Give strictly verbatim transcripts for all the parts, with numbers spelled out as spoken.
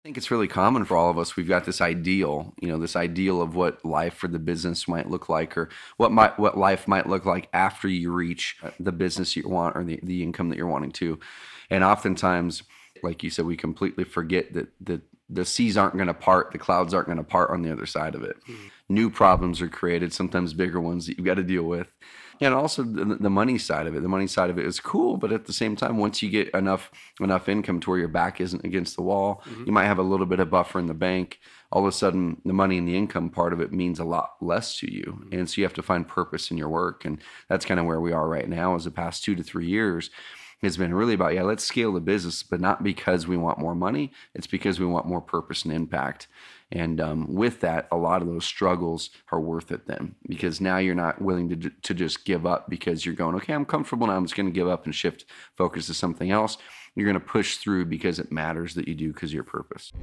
I think it's really common for all of us. We've got this ideal, you know, this ideal of what life for the business might look like, or what might what life might look like after you reach the business you want or the, the income that you're wanting to. And oftentimes, like you said, we completely forget that that the seas aren't going to part, the clouds aren't going to part on the other side of it. Mm-hmm. New problems are created, sometimes bigger ones that you've got to deal with. And also the, the money side of it. The money side of it is cool, but at the same time, once you get enough enough income to where your back isn't against the wall, mm-hmm. you might have a little bit of buffer in the bank. All of a sudden, the money and the income part of it means a lot less to you. Mm-hmm. And so you have to find purpose in your work. And that's kind of where we are right now as the past two to three years. It's been really about, yeah, let's scale the business, but not because we want more money. It's because we want more purpose and impact. And um, with that, a lot of those struggles are worth it then, because now you're not willing to to just give up because you're going, okay, I'm comfortable now, I'm just going to give up and shift focus to something else. You're going to push through because it matters that you do because of your purpose.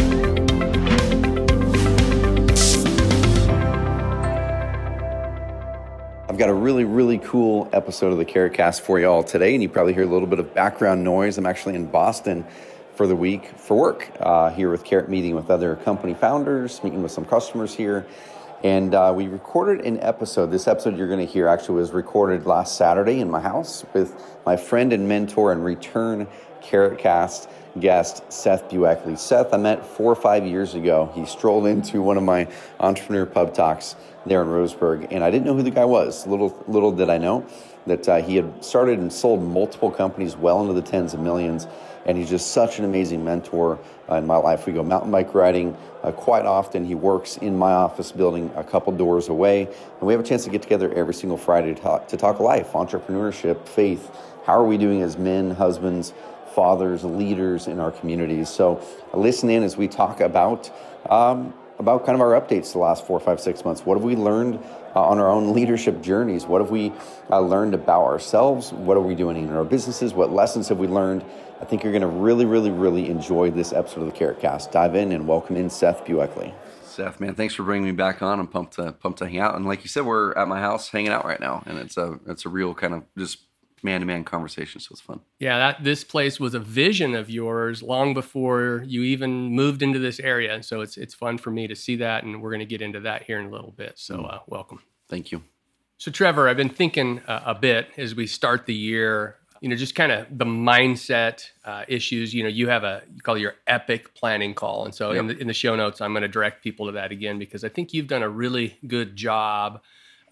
I've got a really, really cool episode of the Carrot Cast for you all today, and you probably hear a little bit of background noise. I'm actually in Boston for the week for work, uh, here with Carrot, meeting with other company founders, meeting with some customers here. And uh, we recorded an episode. This episode you're going to hear actually was recorded last Saturday in my house with my friend and mentor and return Carrot Cast guest, Seth Bueckley. Seth, I met four or five years ago. He strolled into one of my entrepreneur pub talks there in Roseburg, and I didn't know who the guy was. Little little did I know that uh, he had started and sold multiple companies well into the tens of millions, and he's just such an amazing mentor uh, in my life. We go mountain bike riding uh, quite often. He works in my office building a couple doors away, and we have a chance to get together every single Friday to talk, to talk life, entrepreneurship, faith. How are we doing as men, husbands, fathers, leaders in our communities? So uh, listen in as we talk about um, about kind of our updates the last four, five, six months. What have we learned uh, on our own leadership journeys? What have we uh, learned about ourselves? What are we doing in our businesses? What lessons have we learned? I think you're going to really, really, really enjoy this episode of the Carrot Cast. Dive in and welcome in Seth Bueckley. Seth, man, thanks for bringing me back on. I'm pumped to pumped to hang out. And like you said, we're at my house hanging out right now, and it's a it's a real kind of just man-to-man conversation, so it's fun. Yeah, that this place was a vision of yours long before you even moved into this area, and so it's it's fun for me to see that, and we're going to get into that here in a little bit. So uh, welcome. Thank you. So Trevor, I've been thinking uh, a bit as we start the year, you know, just kind of the mindset uh, issues. You know, you have a you call it your epic planning call, and so yep. in the in the show notes, I'm going to direct people to that again, because I think you've done a really good job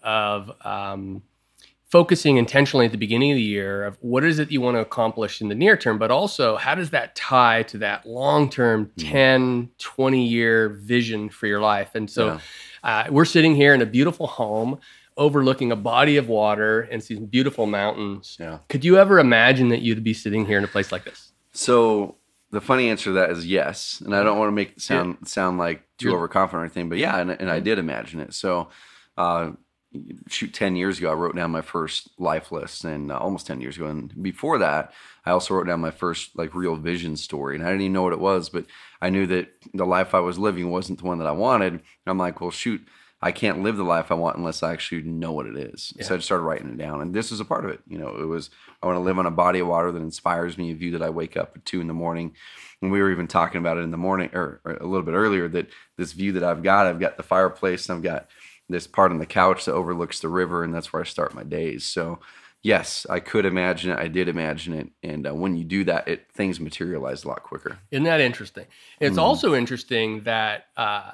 of um, focusing intentionally at the beginning of the year of what is it you want to accomplish in the near term, but also how does that tie to that long-term ten, twenty year vision for your life? And so yeah. uh, we're sitting here in a beautiful home overlooking a body of water and some beautiful mountains. Yeah. Could you ever imagine that you'd be sitting here in a place like this? So the funny answer to that is yes. And I don't want to make it sound, yeah. sound like too You're, overconfident or anything, but yeah, and, and I did imagine it. So, uh, shoot, ten years ago, I wrote down my first life list, and uh, almost ten years ago. And before that, I also wrote down my first like real vision story. And I didn't even know what it was, but I knew that the life I was living wasn't the one that I wanted. And I'm like, well, shoot, I can't live the life I want unless I actually know what it is. Yeah. So I just started writing it down. And this is a part of it. You know, it was, I want to live on a body of water that inspires me, a view that I wake up at two in the morning. And we were even talking about it in the morning or, or a little bit earlier, that this view that I've got, I've got the fireplace and I've got this part on the couch that overlooks the river, and that's where I start my days. So yes, I could imagine it. I did imagine it. And uh, when you do that, it things materialize a lot quicker. Isn't that interesting? It's mm. also interesting that uh,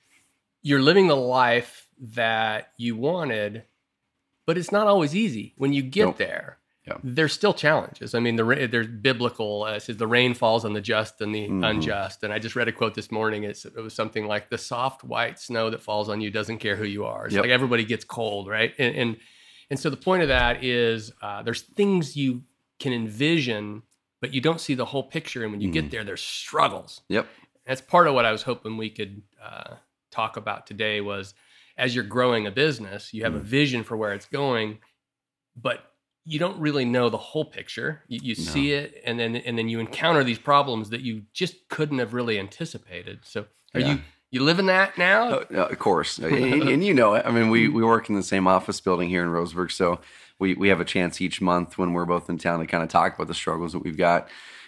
you're living the life that you wanted, but it's not always easy. When you get nope. there, yeah. there's still challenges. I mean, the, there's biblical, uh, it says the rain falls on the just and the mm-hmm. unjust. And I just read a quote this morning. It's, it was something like, the soft white snow that falls on you doesn't care who you are. It's yep. like everybody gets cold, right? And, and and so the point of that is uh, there's things you can envision, but you don't see the whole picture. And when you mm-hmm. get there, there's struggles. Yep. That's part of what I was hoping we could uh, talk about today was, as you're growing a business, you have mm-hmm. a vision for where it's going, but you don't really know the whole picture. You, you no. see it, and then and then you encounter these problems that you just couldn't have really anticipated. So, are yeah. you you living that now? Uh, of course, and, and you know it. I mean, we we work in the same office building here in Roseburg, so we we have a chance each month when we're both in town to kind of talk about the struggles that we've got.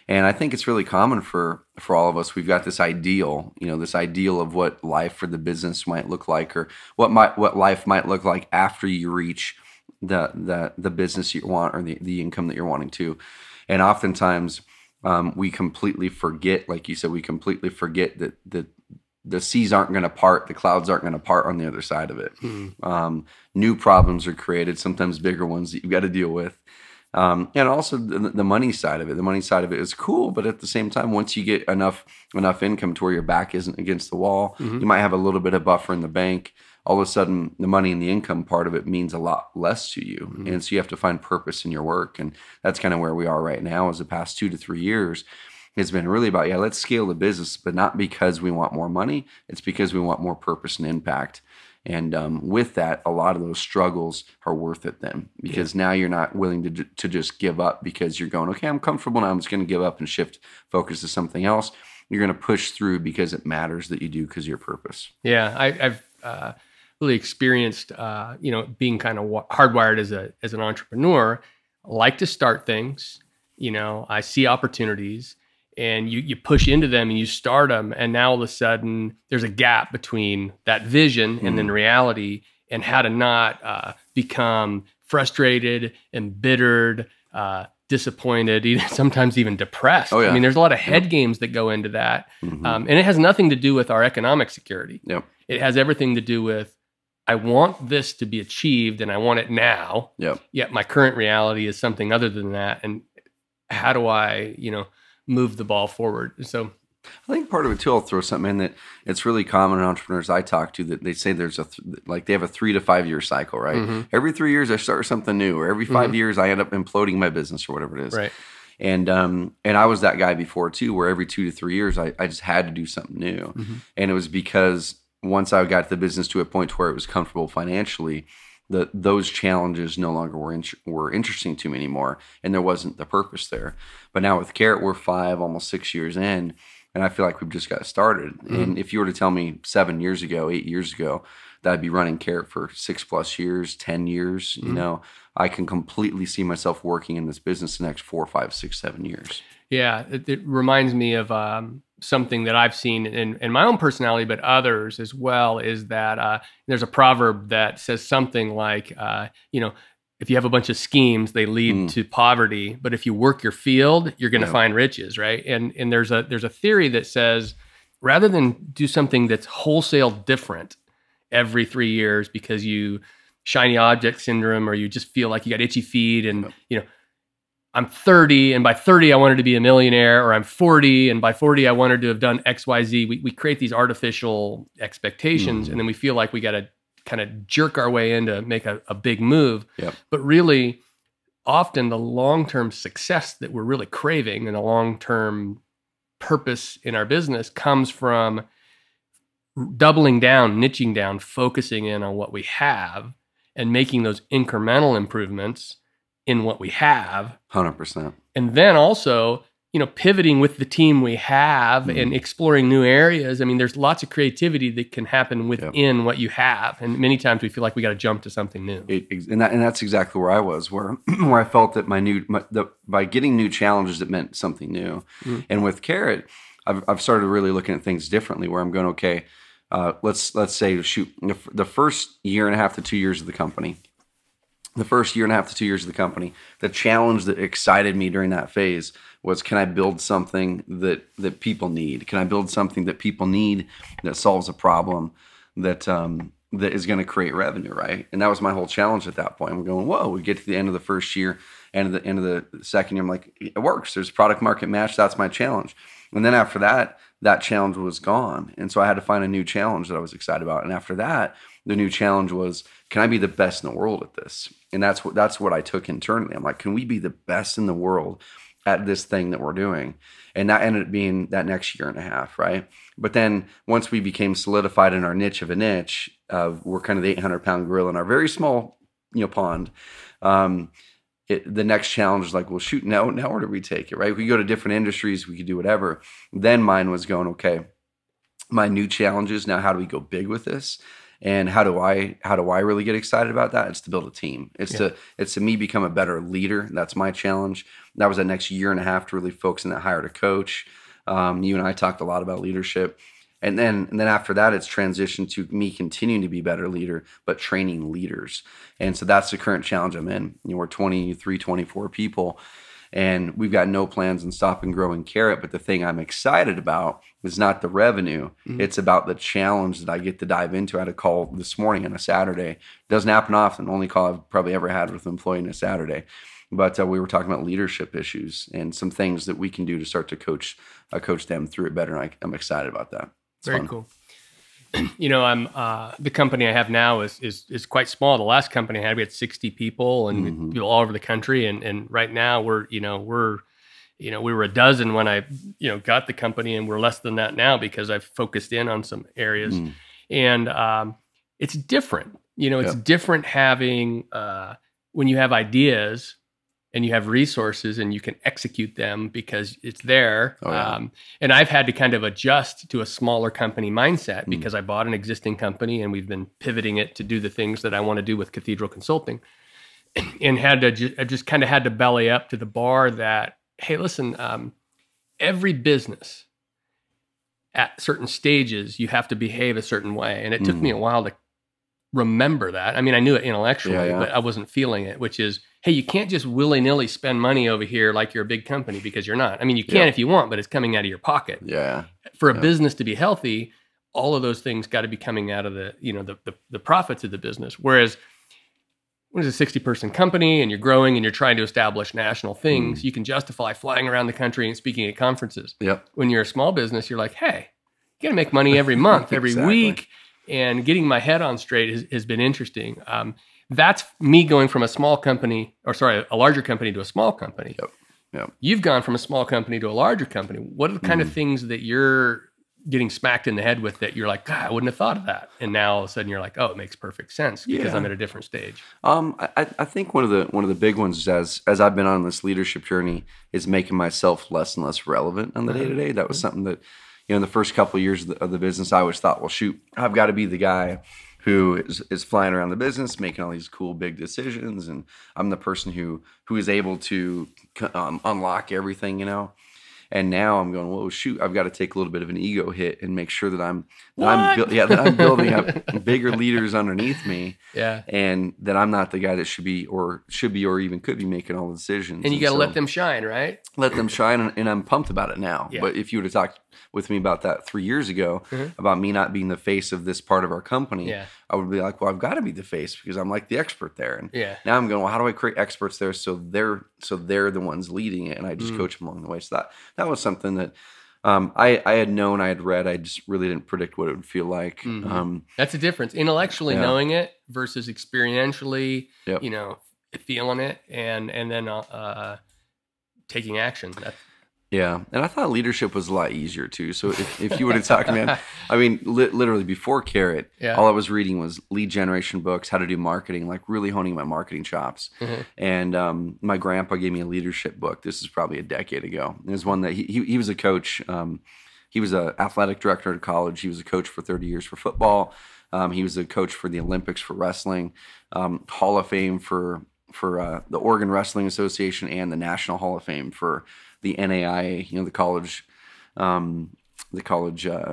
And I think it's really common for for all of us. We've got this ideal, you know, this ideal of what life for the business might look like, or what might what life might look like after you reach the the the business you want, or the, the income that you're wanting to. And oftentimes um, we completely forget, like you said, we completely forget that that the seas aren't going to part, the clouds aren't going to part on the other side of it. Mm-hmm. Um, new problems are created, sometimes bigger ones that you've got to deal with. Um, and also the, the money side of it. The money side of it is cool, but at the same time, once you get enough enough income to where your back isn't against the wall, mm-hmm. you might have a little bit of buffer in the bank. All of a sudden, the money and the income part of it means a lot less to you. Mm-hmm. And so you have to find purpose in your work. And that's kind of where we are right now. As the past two to three years has been really about, yeah, let's scale the business, but not because we want more money. It's because we want more purpose and impact. And um, with that, a lot of those struggles are worth it then, because yeah. now you're not willing to to just give up because you're going, okay, I'm comfortable now, I'm just going to give up and shift focus to something else. You're going to push through because it matters that you do, because of your purpose. Yeah, I, I've uh, really experienced, uh, you know, being kind of hardwired as a as an entrepreneur. I like to start things. You know, I see opportunities. And you, you push into them and you start them. And now all of a sudden there's a gap between that vision mm-hmm. and then reality, and how to not uh, become frustrated, embittered, uh, disappointed, even, sometimes even depressed. Oh, yeah. I mean, there's a lot of head yeah. games that go into that. Mm-hmm. Um, and it has nothing to do with our economic security. Yep. It has everything to do with, I want this to be achieved and I want it now. Yep. Yet my current reality is something other than that. And how do I, you know, move the ball forward? So I think part of it too, I'll throw something in that it's really common in entrepreneurs I talk to, that they say there's a, th- like they have a three to five year cycle, right? Mm-hmm. Every three years I start something new, or every five mm-hmm. years I end up imploding my business, or whatever it is. Right. And, um, and I was that guy before too, where every two to three years I, I just had to do something new. Mm-hmm. And it was because once I got the business to a point where it was comfortable financially, that those challenges no longer were in, were interesting to me anymore, and there wasn't the purpose there. But now with Carrot, we're five, almost six years in, and I feel like we've just got started. Mm-hmm. And if you were to tell me seven years ago, eight years ago, that I'd be running Carrot for six plus years, ten years, mm-hmm. you know, I can completely see myself working in this business the next four, five, six, seven years. Yeah, it, it reminds me of um, something that I've seen in, in my own personality, but others as well, is that uh, there's a proverb that says something like, uh, you know, if you have a bunch of schemes, they lead mm. to poverty, but if you work your field, you're going to yeah. find riches, right? And and there's a there's a theory that says, rather than do something that's wholesale different every three years because you shiny object syndrome, or you just feel like you got itchy feet, and yeah. you know, I'm thirty, and by thirty I wanted to be a millionaire, or I'm forty, and by forty I wanted to have done X, Y, Z. We we create these artificial expectations, mm. and then we feel like we got to kind of jerk our way in to make a, a big move. Yep. But really, often the long-term success that we're really craving, and the long-term purpose in our business, comes from doubling down, niching down, focusing in on what we have, and making those incremental improvements in what we have. one hundred percent. And then also, you know, pivoting with the team we have mm. and exploring new areas. I mean, there's lots of creativity that can happen within yep. what you have. And many times we feel like we got to jump to something new. It, and, that, and that's exactly where I was, where where I felt that my new, my, the, by getting new challenges, it meant something new. Mm. And with Carrot, I've, I've started really looking at things differently, where I'm going, okay, uh, let's let's say, shoot, the first year and a half to two years of the company, the first year and a half to two years of the company, the challenge that excited me during that phase was, can I build something that that people need? Can I build something that people need that solves a problem that um, that is going to create revenue, right? And that was my whole challenge at that point. I'm going, whoa, we get to the end of the first year, end of the end of the second year, I'm like, it works. There's product market match. That's my challenge. And then after that, that challenge was gone. And so I had to find a new challenge that I was excited about. And after that, the new challenge was, can I be the best in the world at this? And that's what that's what I took internally. I'm like, can we be the best in the world at this thing that we're doing? And that ended up being that next year and a half, right? But then once we became solidified in our niche of a niche, uh, we're kind of the eight hundred pound gorilla in our very small, you know, pond. Um, it, the next challenge is like, well, shoot, now, now where do we take it, right? We go to different industries, we could do whatever. Then mine was going, okay, my new challenges, now how do we go big with this? And how do I how do I really get excited about that? It's to build a team. It's yeah. to it's to me become a better leader. That's my challenge. That was that next year and a half to really focus on that, hire a coach. Um, you and I talked a lot about leadership. And then and then after that, it's transitioned to me continuing to be a better leader, but training leaders. And so that's the current challenge I'm in. You know, we're twenty-three, twenty-four people, and we've got no plans on stopping growing Carrot. But the thing I'm excited about is not the revenue. Mm-hmm. It's about the challenge that I get to dive into. I had a call this morning on a Saturday. Doesn't happen often. Only call I've probably ever had with an employee on a Saturday. But uh, we were talking about leadership issues and some things that we can do to start to coach uh, coach them through it better. And I, I'm excited about that. It's Very fun. cool. You know, I'm uh, the company I have now is is is quite small. The last company I had, we had sixty people and mm-hmm. people all over the country. And and right now we're you know we're you know we were a dozen when I you know got the company, and we're less than that now because I've focused in on some areas. Mm. And um, it's different. You know, it's yep. different having uh, when you have ideas and you have resources and you can execute them because it's there. Oh, yeah. um, and I've had to kind of adjust to a smaller company mindset mm. because I bought an existing company and we've been pivoting it to do the things that I want to do with Cathedral Consulting, and had to ju- I just kind of had to belly up to the bar that, hey, listen, um, every business at certain stages, you have to behave a certain way. And it mm. took me a while to remember that. I mean, I knew it intellectually, yeah, yeah. but I wasn't feeling it, which is, hey, you can't just willy-nilly spend money over here like you're a big company, because you're not. I mean, you can yeah. if you want, but it's coming out of your pocket. Yeah. For a yeah. business to be healthy, all of those things got to be coming out of the, you know, the, the the profits of the business. Whereas when it's a sixty-person company and you're growing and you're trying to establish national things, mm. you can justify flying around the country and speaking at conferences. Yep. When you're a small business, you're like, hey, you got to make money every month, every exactly. week. And getting my head on straight has, has been interesting. Um, that's me going from a small company, or sorry, a larger company to a small company. Yep. Yep. You've gone from a small company to a larger company. What are the kind mm. of things that you're getting smacked in the head with that you're like, God, I wouldn't have thought of that? And now all of a sudden you're like, oh, it makes perfect sense because yeah. I'm at a different stage. Um, I, I think one of the one of the big ones is as as I've been on this leadership journey is making myself less and less relevant on the day to day. That was something that, you know, in the first couple of years of the, of the business, I always thought, well, shoot, I've got to be the guy who is, is flying around the business, making all these cool big decisions, and I'm the person who who is able to um, unlock everything, you know. And now I'm going, well, shoot, I've got to take a little bit of an ego hit and make sure that I'm, that I'm, bu- yeah, that I'm building up bigger leaders underneath me, yeah, and that I'm not the guy that should be or should be or even could be making all the decisions. And you got to so, let them shine, right? Let them shine, and, and I'm pumped about it now. Yeah. But if you would have talked with me about that three years ago, mm-hmm. about me not being the face of this part of our company, yeah. I would be like, well, I've got to be the face because I'm like the expert there. And yeah. now I'm going, well, how do I create experts there so they're so they're the ones leading it, and I just mm. coach them along the way. So that that was something that um, I I had known, I had read, I just really didn't predict what it would feel like. Mm-hmm. Um, That's a difference, intellectually yeah. knowing it versus experientially, yep. you know, feeling it and and then uh, taking action. That's, Yeah, and I thought leadership was a lot easier too. So if, if you would have talked to me, I mean, li- literally before Carrot, yeah. all I was reading was lead generation books, how to do marketing, like really honing my marketing chops. Mm-hmm. And um, my grandpa gave me a leadership book. This is probably a decade ago. It was one that he he, he was a coach. Um, he was an athletic director at college. He was a coach for thirty years for football. Um, he was a coach for the Olympics for wrestling, um, Hall of Fame for for uh, the Oregon Wrestling Association, and the National Hall of Fame for the N A I A, you know, the college, um, the college uh,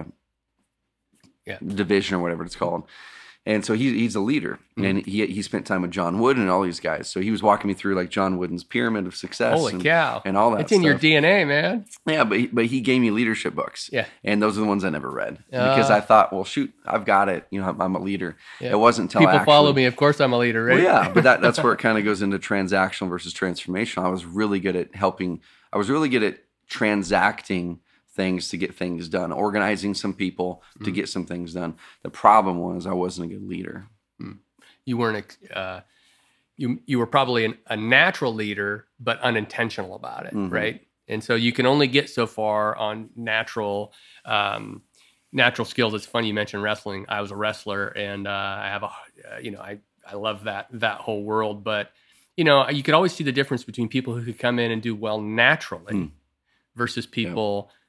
yeah. division or whatever it's called. And so he, he's a leader, mm-hmm. and he he spent time with John Wooden and all these guys. So he was walking me through like John Wooden's pyramid of success. Holy and, cow. and all that It's in stuff. your D N A, man. Yeah, but he, but he gave me leadership books. Yeah. And those are the ones I never read uh, because I thought, well, shoot, I've got it. You know, I'm, I'm a leader. Yeah. It wasn't until people I actually, follow me. Of course, I'm a leader, right? Well, yeah, but that that's where it kind of goes into transactional versus transformational. I was really good at helping. I was really good at transacting things to get things done, organizing some people to mm. get some things done. The problem was I wasn't a good leader. Mm. You weren't, uh, you you were probably an, a natural leader, but unintentional about it, mm-hmm. right? And so you can only get so far on natural um, natural skills. It's funny you mentioned wrestling. I was a wrestler, and uh, I have a, uh, you know, I I love that that whole world. But you know, you could always see the difference between people who could come in and do well naturally. Mm. versus people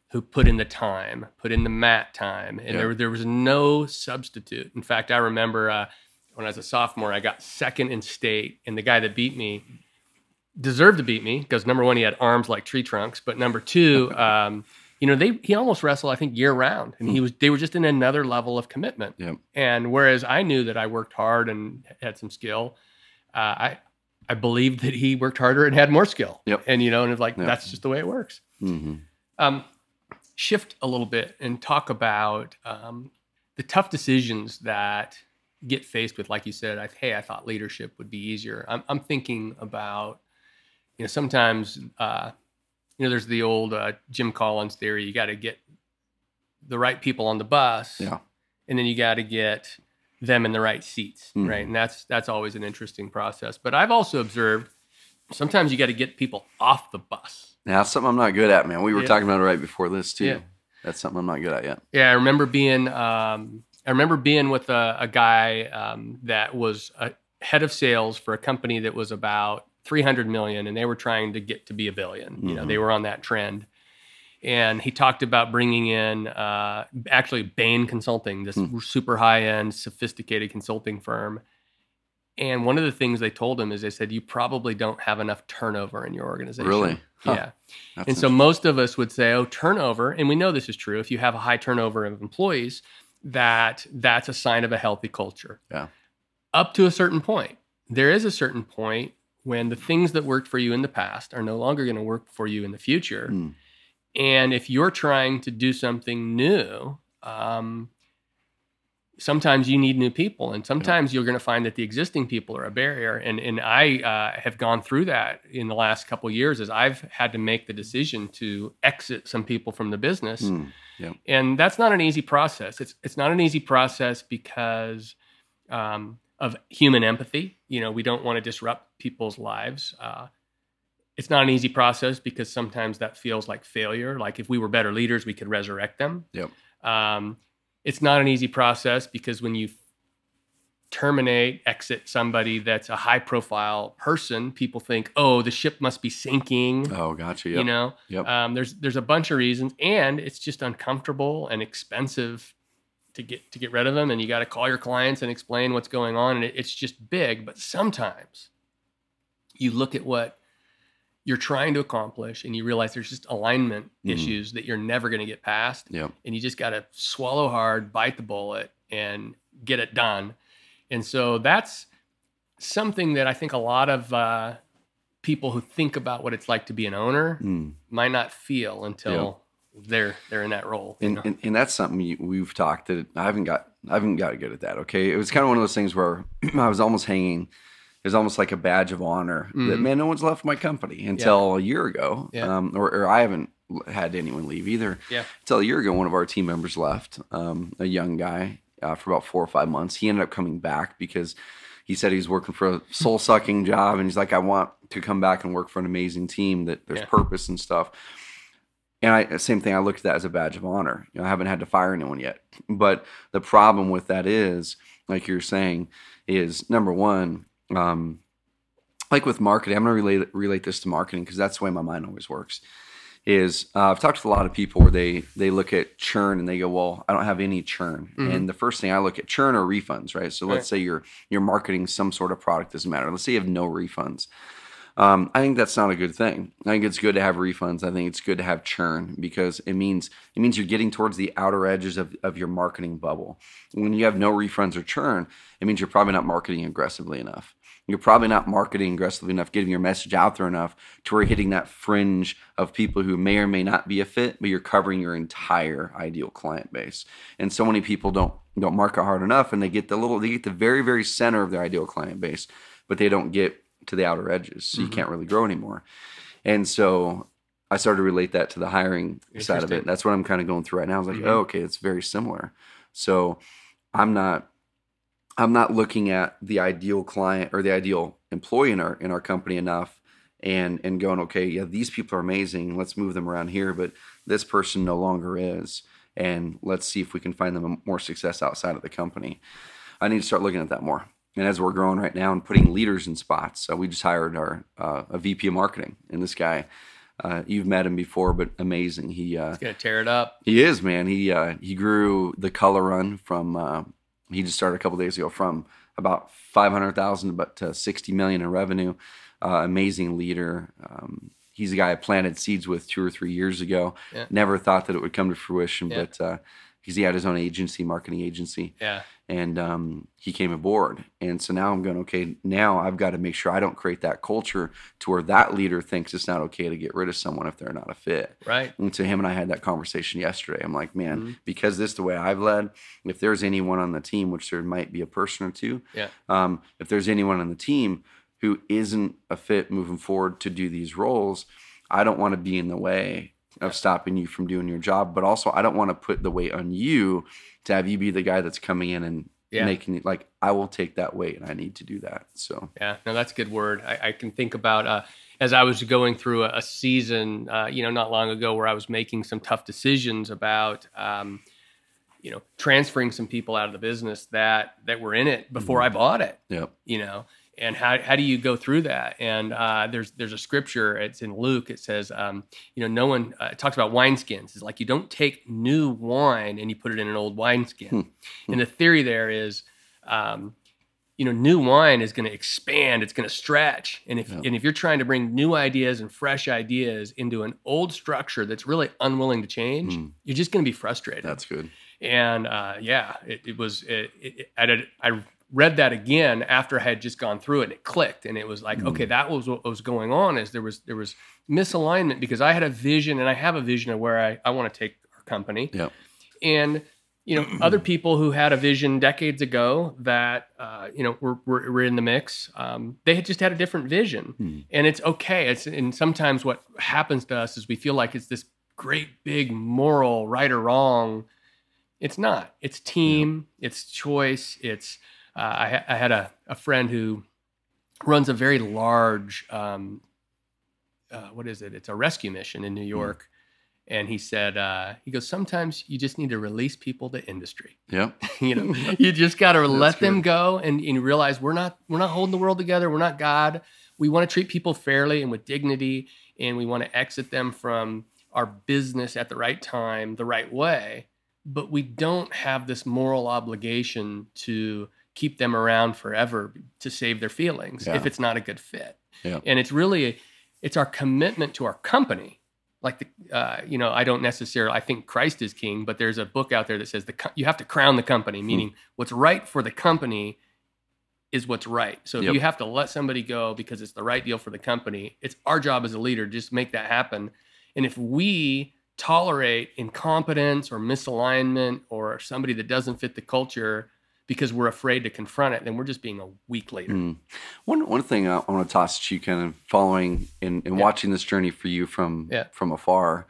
who put in the time, put in the mat time, and Yeah. there there was no substitute. In fact, I remember uh, when I was a sophomore, I got second in state, and the guy that beat me deserved to beat me because number one, he had arms like tree trunks, but number two, um, you know, they he almost wrestled, I think, year round, and he was they were just in another level of commitment. Yep. And whereas I knew that I worked hard and had some skill, uh, I I believed that he worked harder and had more skill. Yep. And you know, and it's like Yep. that's just the way it works. Mm-hmm. Um, shift a little bit and talk about um, the tough decisions that get faced with, like you said, I, hey, I thought leadership would be easier. I'm, I'm thinking about, you know, sometimes, uh, you know, there's the old uh, Jim Collins theory. You got to get the right people on the bus, Yeah. and then you got to get them in the right seats, Mhm. right? And that's that's always an interesting process. But I've also observed sometimes you got to get people off the bus. Now, that's something I'm not good at, man. We were Yeah. talking about it right before this too. Yeah. That's something I'm not good at yet. Yeah, I remember being um, I remember being with a, a guy um, that was a head of sales for a company that was about three hundred million, and they were trying to get to be a billion. You know, Mhm. they were on that trend. And he talked about bringing in uh, actually Bain Consulting, this Hmm. super high end, sophisticated consulting firm. And one of the things they told him is they said, you probably don't have enough turnover in your organization. Really? Huh. Yeah. That's And so most of us would say, oh, turnover, and we know this is true. If you have a high turnover of employees, that that's a sign of a healthy culture. Yeah. Up to a certain point. There is a certain point when the things that worked for you in the past are no longer going to work for you in the future. Mm. And if you're trying to do something new, um, sometimes you need new people, and sometimes you're going to find that the existing people are a barrier. And and I uh, have gone through that in the last couple of years as I've had to make the decision to exit some people from the business. Mm. Yeah. And that's not an easy process. It's it's not an easy process because um, of human empathy. You know, we don't want to disrupt people's lives. Uh, it's not an easy process because sometimes that feels like failure. Like if we were better leaders, we could resurrect them. Yep. Um, it's not an easy process because when you terminate, exit somebody that's a high profile person, people think, oh, the ship must be sinking. Oh, gotcha. Yep. You know, Yep. um, there's there's a bunch of reasons, and it's just uncomfortable and expensive to get to get rid of them. And you got to call your clients and explain what's going on, and it, it's just big. But sometimes you look at what you're trying to accomplish, and you realize there's just alignment Mhm. issues that you're never going to get past, Yep. and you just got to swallow hard, bite the bullet, and get it done. And so that's something that I think a lot of uh, people who think about what it's like to be an owner Mm. might not feel until they're they're in that role. you And, know? and and that's something you, we've talked that I haven't got I haven't got good at that. Okay, it was kind of one of those things where I was almost hanging. It was almost like a badge of honor that Mhm. man, no one's left my company until a year ago, Yeah. um, or, or I haven't had anyone leave either. Yeah. Until a year ago, one of our team members left, um, a young guy uh, for about four or five months. He ended up coming back because he said he was working for a soul sucking job, and he's like, I want to come back and work for an amazing team that there's Yeah. purpose and stuff. And I, same thing, I looked at that as a badge of honor. You know, I haven't had to fire anyone yet. But the problem with that is, like you're saying, is number one, um, like with marketing, I'm going to relate relate this to marketing because that's the way my mind always works. Is uh, I've talked to a lot of people where they they look at churn and they go, well, I don't have any churn. Mhm. And the first thing I look at churn or refunds, right? So let's Right. say you're you're marketing some sort of product, doesn't matter. Let's say you have no refunds. Um, I think that's not a good thing. I think it's good to have refunds. I think it's good to have churn because it means it means you're getting towards the outer edges of, of your marketing bubble. When you have no refunds or churn, it means you're probably not marketing aggressively enough. You're probably not marketing aggressively enough, getting your message out there enough to where you're hitting that fringe of people who may or may not be a fit, but you're covering your entire ideal client base. And so many people don't don't market hard enough, and they get the little, they get the very very center of their ideal client base, but they don't get to the outer edges, so you Mhm. can't really grow anymore. And so I started to relate that to the hiring side of Interesting. it. That's what I'm kind of going through right now. I was like, Mhm. oh, okay, it's very similar. So I'm not I'm not looking at the ideal client or the ideal employee in our in our company enough and and going, okay, yeah, these people are amazing. Let's move them around here, but this person no longer is. And let's see if we can find them more success outside of the company. I need to start looking at that more. And as we're growing right now and putting leaders in spots, so we just hired our uh, a V P of marketing, and this guy, Uh, you've met him before, but amazing. He uh, He's gonna tear it up. He is, man. He uh, he grew the Color Run from uh, he just started a couple days ago from about five hundred thousand but to sixty million in revenue. Uh, amazing leader. Um, he's a guy I planted seeds with two or three years ago. Yeah. Never thought that it would come to fruition, Yeah. but uh, because he had his own agency, marketing agency. Yeah. And um, he came aboard. And so now I'm going, okay, now I've got to make sure I don't create that culture to where that leader thinks it's not okay to get rid of someone if they're not a fit. Right. And so him and I had that conversation yesterday. I'm like, man, Mm-hmm. because this is the way I've led, if there's anyone on the team, which there might be a person or two, Yeah. um, if there's anyone on the team who isn't a fit moving forward to do these roles, I don't want to be in the way of stopping you from doing your job. But also, I don't want to put the weight on you to have you be the guy that's coming in and Yeah. making it like, I will take that weight and I need to do that. So, Yeah, no, that's a good word. I, I can think about uh, as I was going through a, a season, uh, you know, not long ago, where I was making some tough decisions about, um, you know, transferring some people out of the business that that were in it before I bought it. yep. You know, and how how do you go through that? And uh, there's there's a scripture. It's in Luke. It says, um, you know, no one uh, it talks about wineskins. It's like you don't take new wine and you put it in an old wineskin. And the theory there is, um, you know, new wine is going to expand. It's going to stretch. And if Yeah. and if you're trying to bring new ideas and fresh ideas into an old structure that's really unwilling to change, Mm. you're just going to be frustrated. That's good. And uh, yeah, it, it was. It, it, I, did, I read that again after I had just gone through it, and it clicked. And it was like, Mm. okay, that was what was going on. Is there was there was misalignment because I had a vision, and I have a vision of where I, I want to take our company. Yep. And you know, other people who had a vision decades ago that uh, you know were, were were in the mix. Um, they had just had a different vision, Hmm. and it's okay. It's and sometimes what happens to us is we feel like it's this great big moral right or wrong. It's not. It's team. It's choice. It's. Uh, I, ha- I had a, a friend who runs a very large. Um, uh, what is it? It's a rescue mission in New York, and he said uh, he goes. Sometimes you just need to release people to industry. Yep. You know, you just got to let them good. go and, and realize we're not we're not holding the world together. We're not God. We want to treat people fairly and with dignity, and we want to exit them from our business at the right time, the right way. But we don't have this moral obligation to keep them around forever to save their feelings Yeah. if it's not a good fit. Yeah. And it's really, it's our commitment to our company. Like the, uh, you know, I don't necessarily, I think Christ is king, but there's a book out there that says the co- you have to crown the company, meaning what's right for the company is what's right. So if Yep. you have to let somebody go because it's the right deal for the company, it's our job as a leader to just make that happen. And if we tolerate incompetence or misalignment or somebody that doesn't fit the culture because we're afraid to confront it, then we're just being a weak leader. Mm. One one thing I, I want to toss at you, kind of following and, and Yeah. watching this journey for you from Yeah. from afar,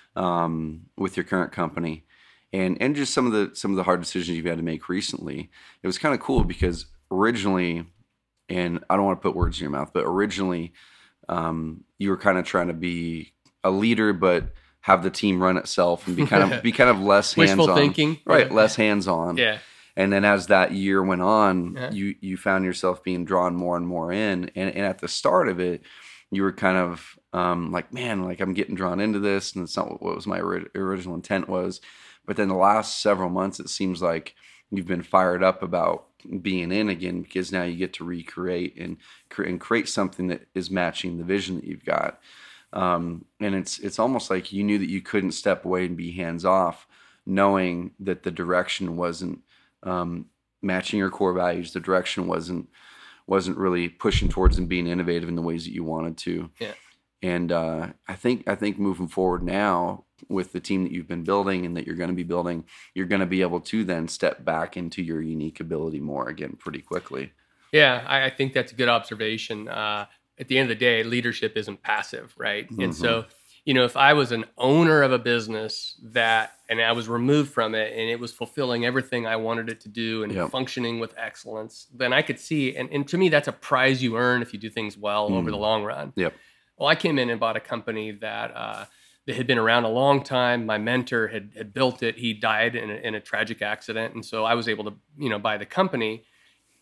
um, with your current company, and and just some of the some of the hard decisions you've had to make recently. It was kind of cool because originally, and I don't want to put words in your mouth, but originally, um, you were kind of trying to be a leader, but have the team run itself and be kind of be kind of less hands Wishful on, thinking. right? Yeah. Less hands on. Yeah. And then as that year went on, Yeah. you you found yourself being drawn more and more in. And, and at the start of it, you were kind of um, like, man, like I'm getting drawn into this, and it's not what, what was my ori- original intent was. But then the last several months, it seems like you've been fired up about being in again because now you get to recreate and, cre- and create something that is matching the vision that you've got. Um, and it's it's almost like you knew that you couldn't step away and be hands off, knowing that the direction wasn't um, matching your core values. The direction wasn't wasn't really pushing towards and being innovative in the ways that you wanted to. Yeah. And uh, I think I think moving forward now with the team that you've been building and that you're going to be building, you're going to be able to then step back into your unique ability more again pretty quickly. Yeah, I, I think that's a good observation. Uh, at the end of the day, leadership isn't passive, right? Mm-hmm. And so, you know, if I was an owner of a business that, and I was removed from it and it was fulfilling everything I wanted it to do and Yep. functioning with excellence, then I could see, and, and to me, that's a prize you earn if you do things well Mm. over the long run. Yep. Well, I came in and bought a company that uh, that had been around a long time. My mentor had had built it. He died in a, in a tragic accident, and so I was able to, you know, buy the company.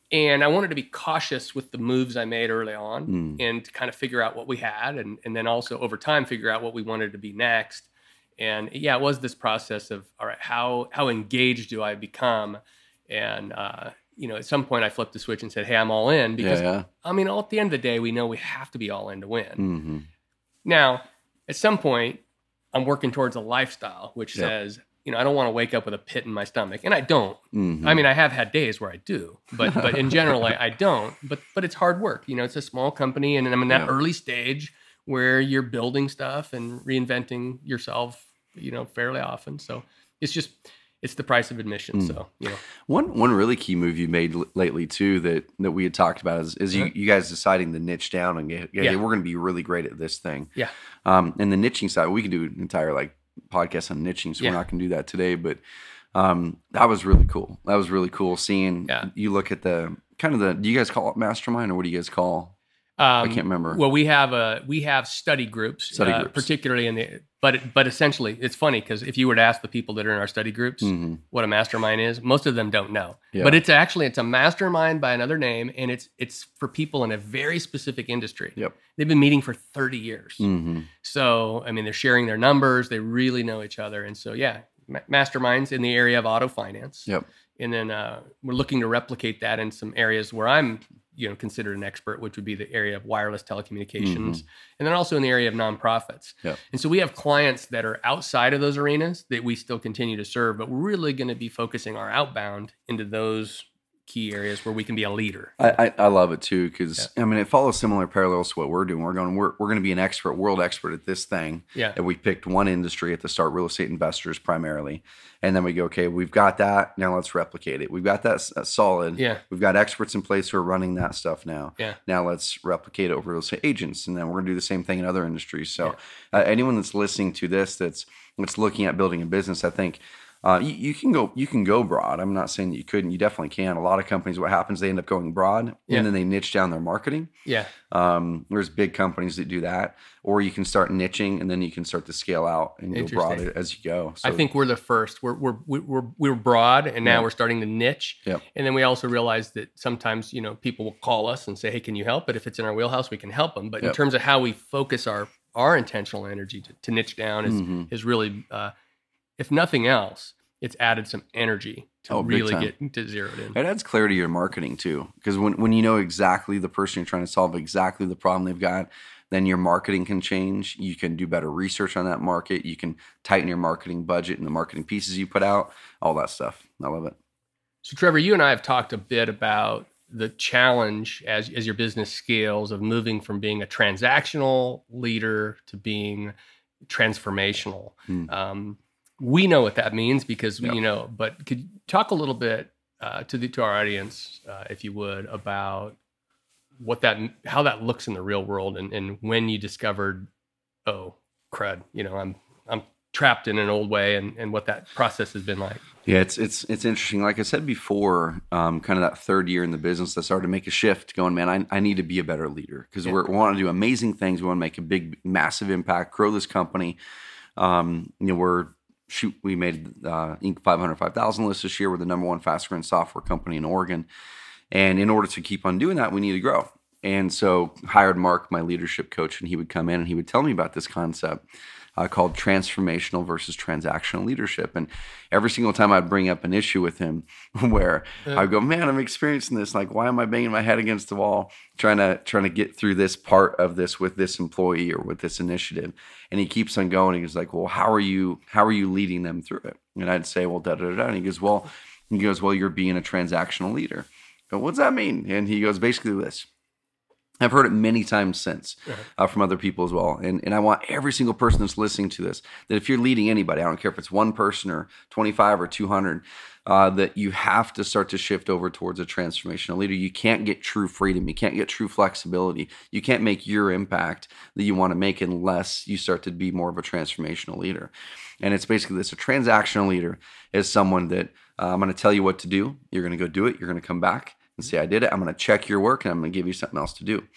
And I wanted to be cautious with the moves I made early on Mm. and to kind of figure out what we had and, and then also over time figure out what we wanted to be next. And yeah, it was this process of, all right, how how engaged do I become? And, uh, you know, at some point I flipped the switch and said, hey, I'm all in because, Yeah, yeah. I mean, all, at the end of the day, we know we have to be all in to win. Mm-hmm. Now, at some point, I'm working towards a lifestyle which Yep. says, you know, I don't want to wake up with a pit in my stomach. And I don't. Mm-hmm. I mean, I have had days where I do, but but in general, I, I don't. But but it's hard work. You know, it's a small company, and I'm in that Yeah. early stage where you're building stuff and reinventing yourself, you know, fairly often. So it's just it's the price of admission. Mm. So you know, One one really key move you made l- lately too that that we had talked about is, is Uh-huh. you, you guys deciding to niche down and get, yeah, Yeah. we're going to be really great at this thing. yeah, Um, and the niching side, we can do an entire like podcast on niching, so Yeah. we're not going to do that today. But um, that was really cool. That was really cool seeing Yeah. you look at the kind of the. Do you guys call it mastermind or what do you guys call? um, I can't remember. Well, we have a we have study groups, Study uh, groups. particularly in the. But but essentially, it's funny because if you were to ask the people that are in our study groups Mhm. what a mastermind is, most of them don't know. Yeah. But it's actually it's a mastermind by another name, and it's it's for people in a very specific industry. Yep. They've been meeting for thirty years. Mm-hmm. So I mean, they're sharing their numbers. They really know each other, and so yeah, ma- masterminds in the area of auto finance. Yep. And then uh, we're looking to replicate that in some areas where I'm, you know, considered an expert, which would be the area of wireless telecommunications, and then also in the area of nonprofits. Yep. And so we have clients that are outside of those arenas that we still continue to serve, but we're really going to be focusing our outbound into those key areas where we can be a leader. I, I, I love it too because I mean it follows similar parallels to what we're doing. We're going we're we're going to be an expert, world expert at this thing. Yeah. And we picked one industry at the start, real estate investors primarily, and then we go, okay, we've got that. Now let's replicate it. We've got that s- uh, solid. Yeah. We've got experts in place who are running that stuff now. Yeah. Now let's replicate it over real estate agents, and then we're going to do the same thing in other industries. So uh, anyone that's listening to this, that's that's looking at building a business, I think. Uh, you, you can go you can go broad. I'm not saying that you couldn't. You definitely can. A lot of companies, what happens, they end up going broad, Yeah. and then they niche down their marketing. Yeah. Um, there's big companies that do that, or you can start niching, and then you can start to scale out and go broad Interesting. as you go. So, I think we're the first. We're we're we're we're broad, and now Yeah. we're starting to niche. Yep. And then we also realize that sometimes you know people will call us and say, "Hey, can you help?" But if it's in our wheelhouse, we can help them. But in Yep. terms of how we focus our our intentional energy to, to niche down is Mhm. is really, uh, if nothing else, it's added some energy to Oh, big really time. get to zeroed in. it adds clarity to your marketing too, because when when you know exactly the person you're trying to solve, exactly the problem they've got, then your marketing can change. You can do better research on that market. You can tighten your marketing budget and the marketing pieces you put out. All that stuff. I love it. So, Trevor, you and I have talked a bit about the challenge as, as your business scales of moving from being a transactional leader to being transformational. Hmm. Um, we know what that means because we, Yep. you know, but could you talk a little bit uh, to the to our audience, uh, if you would, about what that how that looks in the real world, and, and when you discovered, oh, crud, you know, I'm I'm trapped in an old way, and, and what that process has been like. Yeah, it's it's it's interesting. Like I said before, um, kind of that third year in the business, I started to make a shift. Going, man, I, I need to be a better leader because Yeah. we're, we want to do amazing things. We want to make a big, massive impact, grow this company. Um, you know, we're shoot, we made uh, Inc five hundred five thousand list this year. We're the number one fast growing software company in Oregon, and in order to keep on doing that, we need to grow. And so, hired Mark, my leadership coach, and he would come in and he would tell me about this concept. Uh, called transformational versus transactional leadership. And every single time I'd bring up an issue with him where Yeah. I'd go, man, I'm experiencing this. Like, why am I banging my head against the wall trying to trying to get through this part of this with this employee or with this initiative? And he keeps on going. He's like, well, how are you, how are you leading them through it? And I'd say, well, da da da. And he goes, well, he goes, well, you're being a transactional leader. I go, what's that mean? And he goes, basically this. I've heard it many times since uh, from other people as well. And and I want every single person that's listening to this, that if you're leading anybody, I don't care if it's one person or twenty-five or two hundred, uh, that you have to start to shift over towards a transformational leader. You can't get true freedom. You can't get true flexibility. You can't make your impact that you want to make unless you start to be more of a transformational leader. And it's basically this. A transactional leader is someone that uh, I'm going to tell you what to do. You're going to go do it. You're going to come back and say, I did it. I'm going to check your work and I'm going to give you something else to do.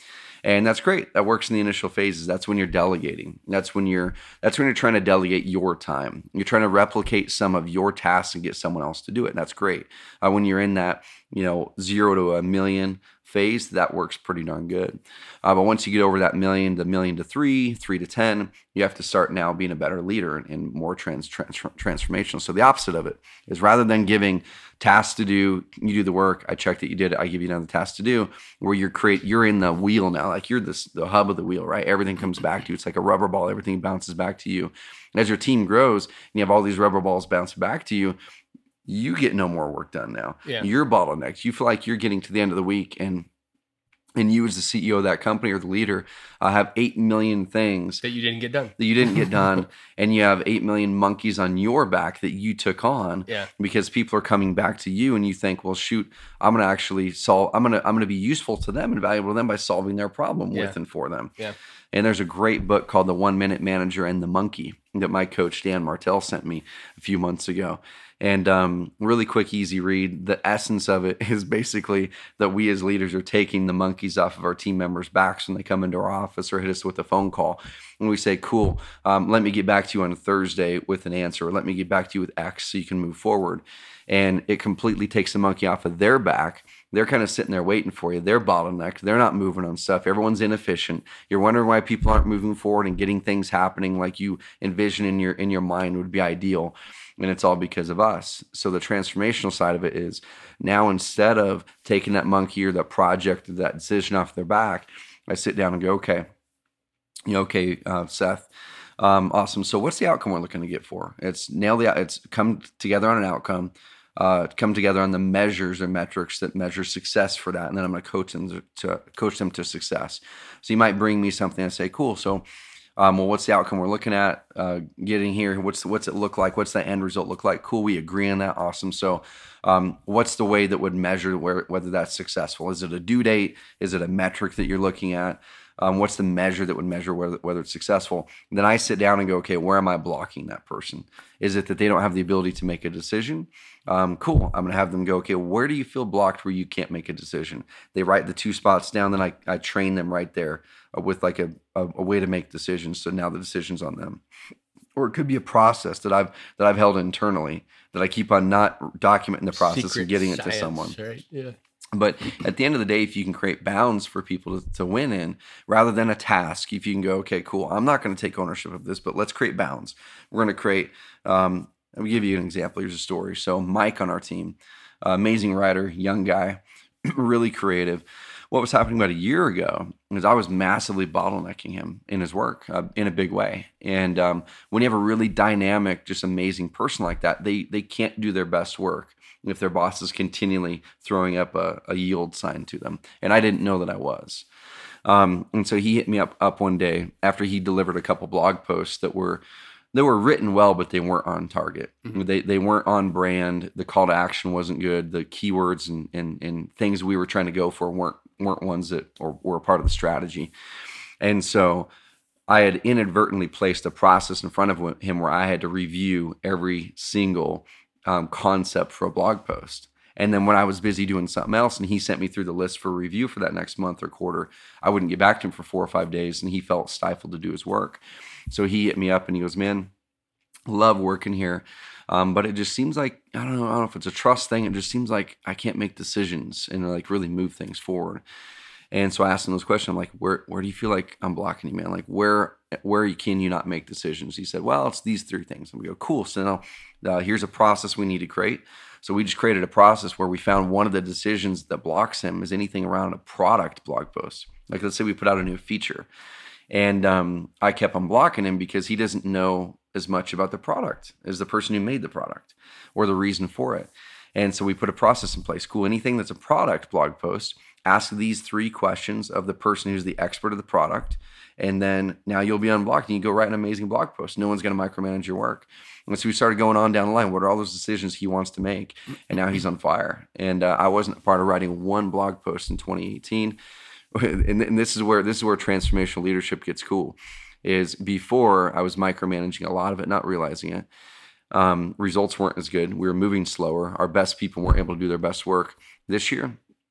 And that's great. That works in the initial phases. That's when you're delegating. That's when you're that's when you're trying to delegate your time. You're trying to replicate some of your tasks and get someone else to do it. And that's great. Uh, when you're in that, you know, zero to a million phase, that works pretty darn good. Uh, but once you get over that million, the million to three, three to ten, you have to start now being a better leader and, and more trans, trans transformational. So the opposite of it is, rather than giving tasks to do, you do the work, I check that you did it, I give you another task to do, where you're create you're in the wheel now, like you're this the hub of the wheel, right? Everything comes back to you. It's like a rubber ball, everything bounces back to you. And as your team grows and you have all these rubber balls bounce back to you, you get no more work done now. Yeah. You're bottlenecked. You feel like you're getting to the end of the week, and and you as the C E O of that company or the leader uh, have eight million things that you didn't get done. That you didn't get done, and you have eight million monkeys on your back that you took on. Yeah. Because people are coming back to you, and you think, well, shoot, I'm going to actually solve. I'm going to I'm going to be useful to them and valuable to them by solving their problem Yeah. with and for them. Yeah. And there's a great book called The One Minute Manager and the Monkey that my coach Dan Martell sent me a few months ago. And um, really quick, easy read. The essence of it is basically that we as leaders are taking the monkeys off of our team members' backs when they come into our office or hit us with a phone call. And we say, cool, um, let me get back to you on Thursday with an answer, or let me get back to you with X so you can move forward. And it completely takes the monkey off of their back. They're kind of sitting there waiting for you. They're bottlenecked. They're not moving on stuff. Everyone's inefficient. You're wondering why people aren't moving forward and getting things happening like you envision in your in your mind would be ideal. And it's all because of us. So the transformational side of it is, now instead of taking that monkey or that project or that decision off their back, I sit down and go, okay, you know, okay, uh, Seth, um, awesome. So what's the outcome we're looking to get for? It's nail the, it's come together on an outcome, uh, come together on the measures or metrics that measure success for that. And then I'm going to coach them to, to coach them to success. So you might bring me something and say, cool. So Um, well, what's the outcome we're looking at uh, getting here? What's what's it look like? What's the end result look like? Cool, we agree on that. Awesome. So um, what's the way that would measure where, whether that's successful? Is it a due date? Is it a metric that you're looking at? Um, what's the measure that would measure whether, whether it's successful? And then I sit down and go, okay, where am I blocking that person? Is it that they don't have the ability to make a decision? Um, cool. I'm going to have them go, okay, where do you feel blocked where you can't make a decision? They write the two spots down, then I, I train them right there uh, with like a, a, a way to make decisions. So now the decision's on them. Or it could be a process that I've that I've held internally that I keep on not documenting the process Secret and getting it science, to someone. Right? Yeah. But at the end of the day, if you can create bounds for people to, to win in, rather than a task, if you can go, okay, cool, I'm not going to take ownership of this, but let's create bounds. We're going to create, um, let me give you an example. Here's a story. So Mike on our team, uh, amazing writer, young guy, really creative. What was happening about a year ago is I was massively bottlenecking him in his work uh, in a big way. And um, when you have a really dynamic, just amazing person like that, they they can't do their best work if their boss is continually throwing up a, a yield sign to them. And I didn't know that I was. Um, and so he hit me up up one day after he delivered a couple blog posts that were they were written well, but they weren't on target. Mm-hmm. They they weren't on brand. The call to action wasn't good. The keywords and and, and things we were trying to go for weren't weren't ones that or were a part of the strategy. And so I had inadvertently placed a process in front of him where I had to review every single um, concept for a blog post. And then when I was busy doing something else and he sent me through the list for review for that next month or quarter, I wouldn't get back to him for four or five days and he felt stifled to do his work. So he hit me up and he goes, man, love working here. Um, but it just seems like, I don't know, I don't know if it's a trust thing. It just seems like I can't make decisions and like really move things forward. And so I asked him those questions. I'm like, where where do you feel like I'm blocking you, man? Like where where can you not make decisions? He said, well, it's these three things. And we go, cool. So now uh, here's a process we need to create. So we just created a process where we found one of the decisions that blocks him is anything around a product blog post. Like let's say we put out a new feature. And um, I kept on blocking him because he doesn't know as much about the product as the person who made the product or the reason for it. And so we put a process in place. Cool. Anything that's a product blog post, ask these three questions of the person who's the expert of the product. And then now you'll be unblocked and you go write an amazing blog post. No one's going to micromanage your work. And so we started going on down the line. What are all those decisions he wants to make? And now he's on fire. And uh, I wasn't a part of writing one blog post in twenty eighteen. And, and this is where this is where transformational leadership gets cool. Is before I was micromanaging a lot of it, not realizing it. Um, results weren't as good. We were moving slower. Our best people weren't able to do their best work. This year,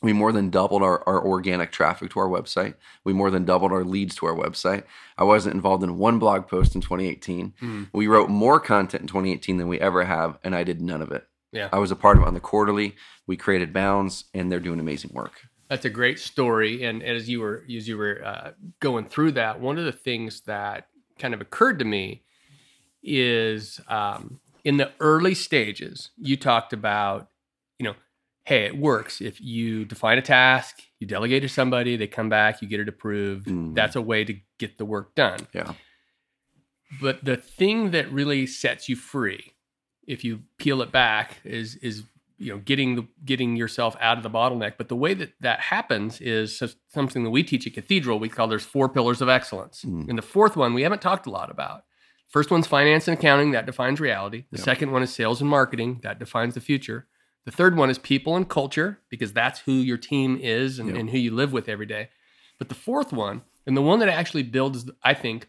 We more than doubled our, our organic traffic to our website. We more than doubled our leads to our website. I wasn't involved in one blog post in twenty eighteen. Mm. We wrote more content in twenty eighteen than we ever have, and I did none of it. Yeah. I was a part of it on the quarterly. We created Bounds, and they're doing amazing work. That's a great story. And as you were as you were uh, going through that, one of the things that kind of occurred to me is um, in the early stages, you talked about, you know, hey, it works. If you define a task, you delegate to somebody, they come back, you get it approved. Mm. That's a way to get the work done. Yeah. But the thing that really sets you free, if you peel it back, is is you know getting the, getting yourself out of the bottleneck. But the way that that happens is something that we teach at Cathedral. We call there's four pillars of excellence. Mm. And the fourth one we haven't talked a lot about. First one's finance and accounting. That defines reality. The yep. second one is sales and marketing. That defines the future. The third one is people and culture, because that's who your team is and, yep. and who you live with every day. But the fourth one, and the one that actually builds, I think,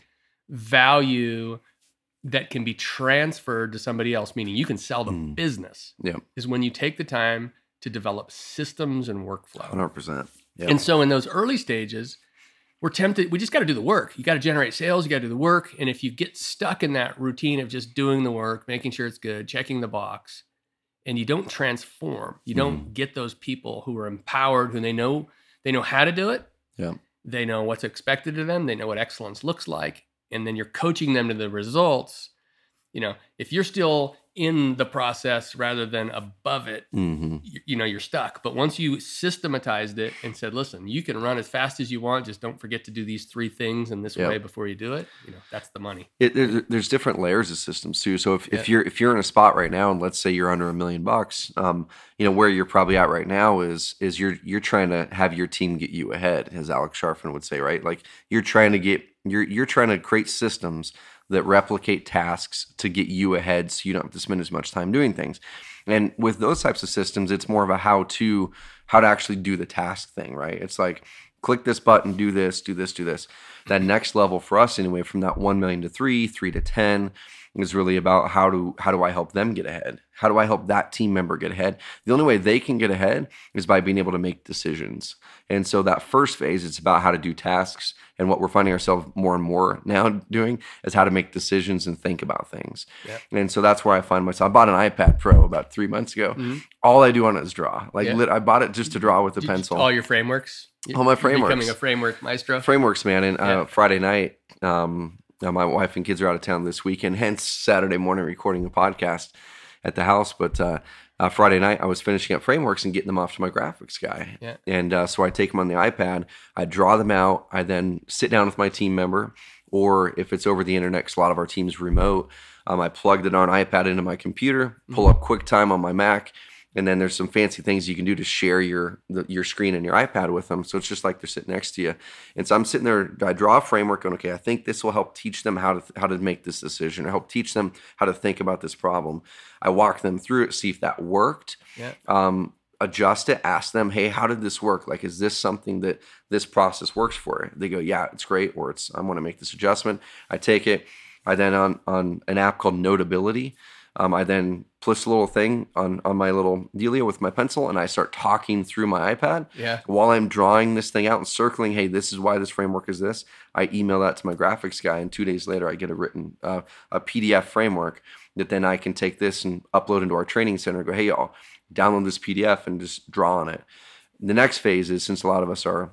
value that can be transferred to somebody else, meaning you can sell the mm. business, yep. is when you take the time to develop systems and workflow. one hundred percent. Yep. And so in those early stages, we're tempted, we just got to do the work. You got to generate sales, you got to do the work. And if you get stuck in that routine of just doing the work, making sure it's good, checking the box, and you don't transform, you don't mm. get those people who are empowered, who they know they know how to do it. Yeah. They know what's expected of them. They know what excellence looks like. And then you're coaching them to the results. You know, if you're still in the process rather than above it, mm-hmm. you, you know, you're stuck. But once you systematized it and said, listen, you can run as fast as you want. Just don't forget to do these three things in this yep. way before you do it. You know, that's the money. It, there, there's different layers of systems too. So if, yeah. if you're if you're in a spot right now, and let's say you're under a million bucks, um, you know, where you're probably at right now is is you're you're trying to have your team get you ahead, as Alex Sharfin would say, right? Like you're trying to get you're you're trying to create systems that replicate tasks to get you ahead, so you don't have to spend as much time doing things. And with those types of systems, it's more of a how to how to actually do the task thing, right? It's like click this button, do this, do this, do this. That next level for us anyway, from that one million to three, three to ten, is really about how do how do I help them get ahead? How do I help that team member get ahead? The only way they can get ahead is by being able to make decisions. And so that first phase, it's about how to do tasks. And what we're finding ourselves more and more now doing is how to make decisions and think about things. Yep. And so that's where I find myself. I bought an iPad Pro about three months ago. Mm-hmm. All I do on it is draw. Like yeah. lit, I bought it just to draw with a Did pencil. All your frameworks? All my frameworks. Becoming a framework maestro? Frameworks, man. And yeah. uh, Friday night, um, Now, my wife and kids are out of town this weekend, hence Saturday morning recording a podcast at the house. But uh, uh, Friday night, I was finishing up frameworks and getting them off to my graphics guy. Yeah. And uh, so I take them on the iPad, I draw them out, I then sit down with my team member, or if it's over the internet, because a lot of our team's remote, um, I plugged it on iPad into my computer, pull up QuickTime on my Mac, and then there's some fancy things you can do to share your the, your screen and your iPad with them. So it's just like they're sitting next to you. And so I'm sitting there, I draw a framework going, okay, I think this will help teach them how to how to make this decision, or help teach them how to think about this problem. I walk them through it, see if that worked. Yeah. Um, adjust it, ask them, hey, how did this work? Like, is this something that this process works for? They go, yeah, it's great, or it's I want to make this adjustment. I take it. I then on on an app called Notability, Um, I then place a little thing on, on my little dealio with my pencil, and I start talking through my iPad. Yeah. While I'm drawing this thing out and circling, hey, this is why this framework is this. I email that to my graphics guy, and two days later, I get a written uh, a P D F framework that then I can take this and upload into our training center and go, hey, y'all, download this P D F and just draw on it. The next phase is, since a lot of us are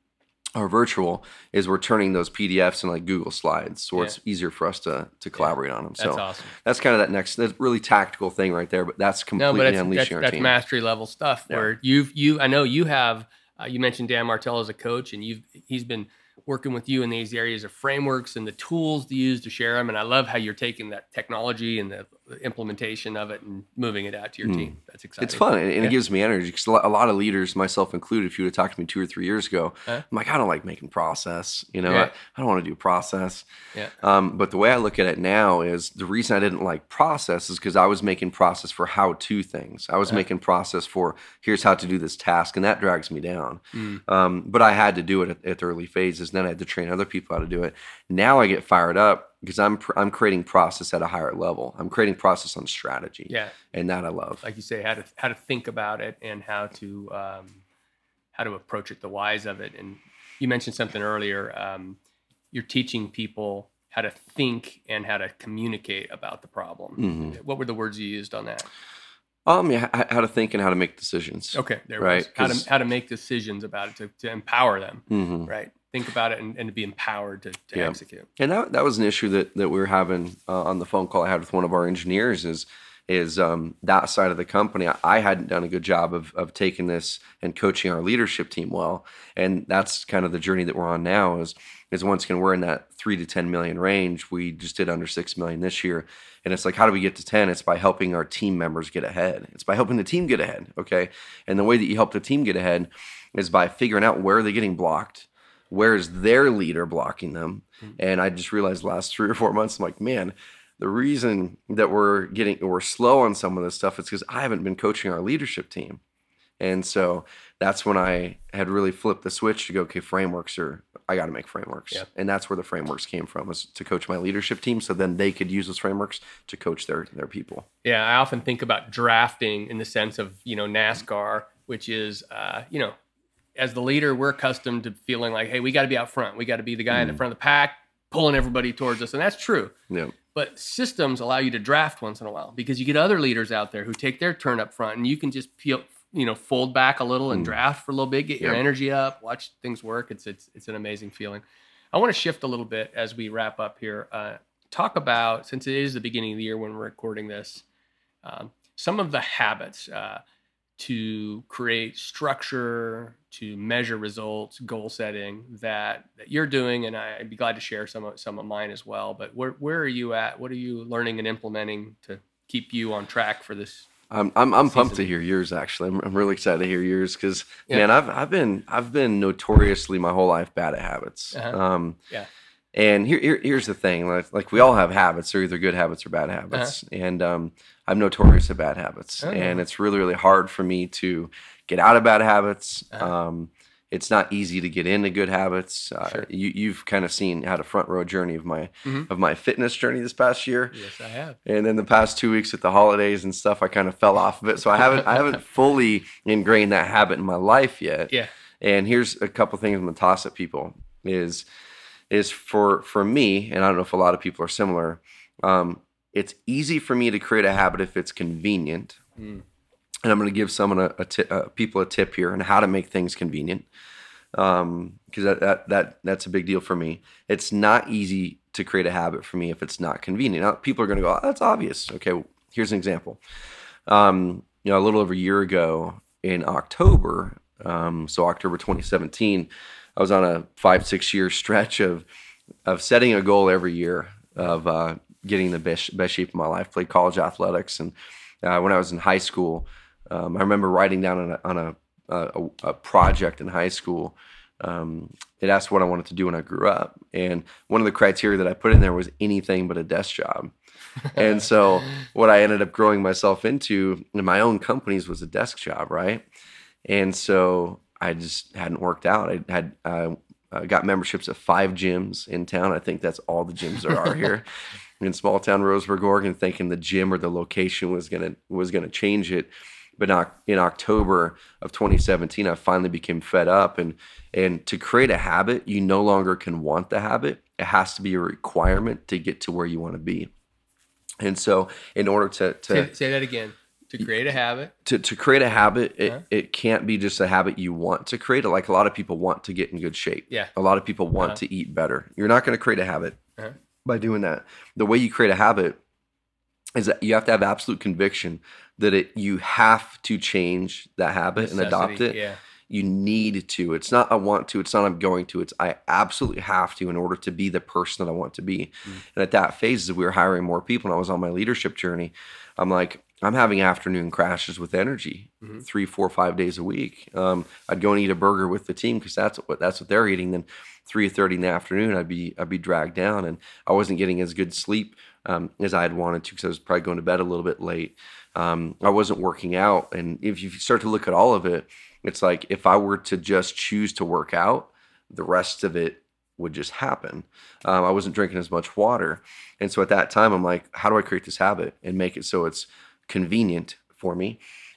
are virtual, is we're turning those P D Fs in like Google Slides, so yeah. it's easier for us to to collaborate yeah. on them. So that's awesome. That's kind of that next, that's really tactical thing right there, but that's completely no, but that's, unleashing that's, our that's team. That's mastery level stuff yeah. where you've, you, I know you have, uh, you mentioned Dan Martell as a coach, and you've, he's been working with you in these areas of frameworks and the tools to use to share them. And I love how you're taking that technology and the implementation of it and moving it out to your mm. team. That's exciting. It's fun, and yeah. it gives me energy, because a lot of leaders, myself included, if you would have talked to me two or three years ago, huh? I'm like, I don't like making process. You know, yeah. I, I don't want to do process. Yeah. Um, but the way I look at it now is, the reason I didn't like process is because I was making process for how-to things. I was huh? making process for, here's how to do this task, and that drags me down. Mm. Um, but I had to do it at, at the early phases, and then I had to train other people how to do it. Now I get fired up because I'm I'm creating process at a higher level. I'm creating process on strategy. Yeah. And that I love. Like you say, how to how to think about it, and how to um, how to approach it, the whys of it. And you mentioned something earlier. Um, you're teaching people how to think and how to communicate about the problem. Mm-hmm. What were the words you used on that? Um, yeah, h- how to think and how to make decisions. Okay, there right? it was. How to how to make decisions about it to, to empower them. Mm-hmm. Right. Think about it and, and to be empowered to, to Yeah. execute. And that that was an issue that that we were having uh, on the phone call I had with one of our engineers. Is is um, that side of the company? I, I hadn't done a good job of of taking this and coaching our leadership team well, and that's kind of the journey that we're on now. Is is once again we're in that three to ten million range. We just did under six million this year. And it's like, how do we get to ten? It's by helping our team members get ahead. It's by helping the team get ahead, okay? And the way that you help the team get ahead is by figuring out where are they getting blocked, where is their leader blocking them. Mm-hmm. And I just realized the last three or four months, I'm like, man, the reason that we're getting we're slow on some of this stuff is because I haven't been coaching our leadership team. And so that's when I had really flipped the switch to go, okay, frameworks are, I got to make frameworks. Yeah. And that's where the frameworks came from, was to coach my leadership team so then they could use those frameworks to coach their their people. Yeah, I often think about drafting in the sense of, you know, NASCAR, which is, uh, you know, as the leader, we're accustomed to feeling like, hey, we got to be out front. We got to be the guy mm. in the front of the pack, pulling everybody towards us. And that's true. Yeah. But systems allow you to draft once in a while because you get other leaders out there who take their turn up front and you can just peel, you know, fold back a little and mm. draft for a little bit, get your yep. energy up, watch things work. It's it's it's an amazing feeling. I want to shift a little bit as we wrap up here. Uh, talk about, since it is the beginning of the year when we're recording this, um, some of the habits uh, to create structure, to measure results, goal setting that, that you're doing, and I, I'd be glad to share some of, some of mine as well. But where where are you at? What are you learning and implementing to keep you on track for this? I'm I'm, I'm pumped to hear yours. Actually, I'm, I'm really excited to hear yours because yeah. man, I've I've been I've been notoriously my whole life bad at habits. Uh-huh. Um, yeah. And here, here here's the thing: like, like we all have habits. They're either good habits or bad habits. Uh-huh. And um, I'm notorious at bad habits, uh-huh. and it's really really hard for me to get out of bad habits. Uh-huh. Um, it's not easy to get into good habits. Uh, sure. you, you've kind of seen had a front row journey of my mm-hmm. of my fitness journey this past year. Yes, I have. And then the past two weeks at the holidays and stuff, I kind of fell off of it. So I haven't I haven't fully ingrained that habit in my life yet. Yeah. And here's a couple things I'm gonna toss at people is is for for me, and I don't know if a lot of people are similar. Um, it's easy for me to create a habit if it's convenient. Mm. And I'm going to give someone a, a t- uh, people a tip here on how to make things convenient, because um, that, that that that's a big deal for me. It's not easy to create a habit for me if it's not convenient. Now, people are going to go, oh, "That's obvious." Okay, well, here's an example. Um, you know, a little over a year ago in October, um, so October twenty seventeen, I was on a five six year stretch of of setting a goal every year of uh, getting the best best shape of my life. Played college athletics, and uh, when I was in high school. Um, I remember writing down on a, on a, a, a project in high school. Um, it asked what I wanted to do when I grew up. And one of the criteria that I put in there was anything but a desk job. And so what I ended up growing myself into in my own companies was a desk job, right? And so I just hadn't worked out. I had uh, uh, got memberships at five gyms in town. I think that's all the gyms there are here. In small town Roseburg, Oregon, thinking the gym or the location was gonna was gonna change it. But in October of twenty seventeen, I finally became fed up. And and to create a habit, you no longer can want the habit. It has to be a requirement to get to where you want to be. And so in order to... to say, say that again. To create a habit? To to create a habit, it, uh-huh. it can't be just a habit you want to create. Like a lot of people want to get in good shape. Yeah. A lot of people want uh-huh. to eat better. You're not going to create a habit uh-huh. by doing that. The way you create a habit is that you have to have absolute conviction that it you have to change that habit Necessity, and adopt it. Yeah. You need to. It's not I want to. It's not I'm going to. It's I absolutely have to in order to be the person that I want to be. Mm. And at that phase, as we were hiring more people and I was on my leadership journey, I'm like, I'm having afternoon crashes with energy, mm-hmm. three, four, five days a week. Um, I'd go and eat a burger with the team because that's what that's what they're eating. Then three thirty in the afternoon, I'd be I'd be dragged down, and I wasn't getting as good sleep um, as I had wanted to because I was probably going to bed a little bit late. Um, I wasn't working out, and if you start to look at all of it, it's like if I were to just choose to work out, the rest of it would just happen. Um, I wasn't drinking as much water, and so at that time, I'm like, how do I create this habit and make it so it's convenient for me?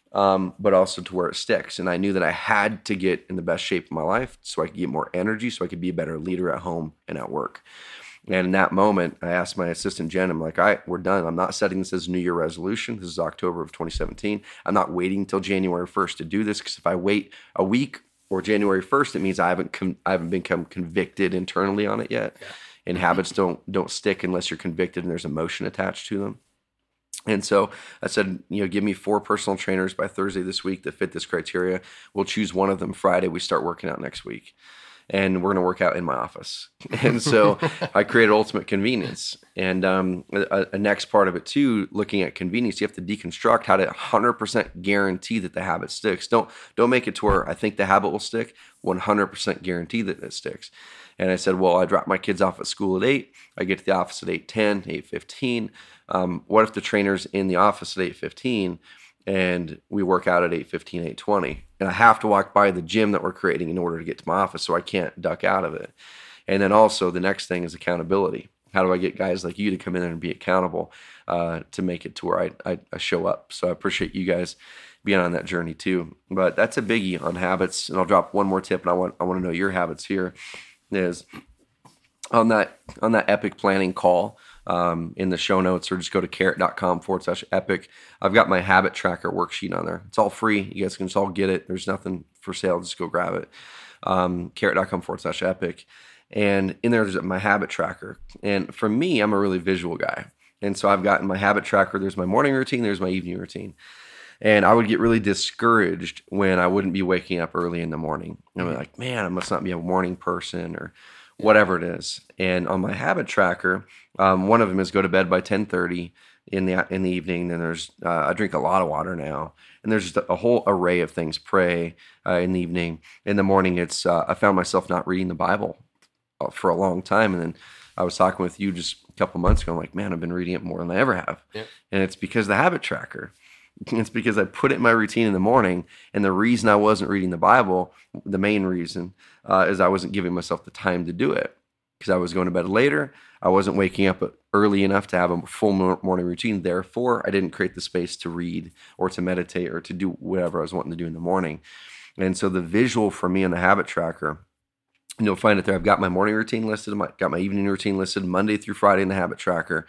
um, but also to where it sticks. And I knew that I had to get in the best shape of my life so I could get more energy, so I could be a better leader at home and at work. And in that moment, I asked my assistant, Jen, I'm like, all right, we're done. I'm not setting this as a New Year resolution. This is October of twenty seventeen. I'm not waiting until January first to do this, because if I wait a week or January first, it means I haven't com- I haven't become convicted internally on it yet. Yeah. And habits don't don't stick unless you're convicted and there's emotion attached to them. And so I said, you know, give me four personal trainers by Thursday this week that fit this criteria. We'll choose one of them Friday. We start working out next week. And we're going to work out in my office. And so I created ultimate convenience. And um, a, a next part of it too, looking at convenience, you have to deconstruct how to one hundred percent guarantee that the habit sticks. Don't don't make it to where I think the habit will stick. one hundred percent guarantee that it sticks. And I said, well, I drop my kids off at school at eight. I get to the office at eight ten, eight fifteen. Um, what if the trainer's in the office at eight fifteen? And we work out at eight fifteen, eight twenty. And I have to walk by the gym that we're creating in order to get to my office, so I can't duck out of it. And then also the next thing is accountability. How do I get guys like you to come in and be accountable uh, to make it to where I, I, I show up? So I appreciate you guys being on that journey too. But that's a biggie on habits. And I'll drop one more tip, and I want I want to know your habits here. Is on that on that epic planning call. Um, in the show notes, or just go to carrot.com forward slash epic. I've got my habit tracker worksheet on there. It's all free. You guys can just all get it. There's nothing for sale. Just go grab it. Um, carrot.com forward slash epic. And in there, there's my habit tracker. And for me, I'm a really visual guy. And so I've got in my habit tracker, there's my morning routine, there's my evening routine. And I would get really discouraged when I wouldn't be waking up early in the morning. And I'm like, man, I must not be a morning person, or whatever it is. And on my habit tracker, um, one of them is go to bed by ten thirty in the in the evening. Then there's uh, I drink a lot of water now, and there's just a, a whole array of things. Pray uh, in the evening. In the morning, it's uh, I found myself not reading the Bible for a long time, and then I was talking with you just a couple months ago. I'm like, man, I've been reading it more than I ever have, yep. And it's because of the habit tracker. It's because I put it in my routine in the morning, and the reason I wasn't reading the Bible, the main reason, uh, is I wasn't giving myself the time to do it, because I was going to bed later. I wasn't waking up early enough to have a full morning routine. Therefore, I didn't create the space to read or to meditate or to do whatever I was wanting to do in the morning. And so the visual for me on the habit tracker, and you'll find it there. I've got my morning routine listed, I've got my evening routine listed, Monday through Friday in the habit tracker.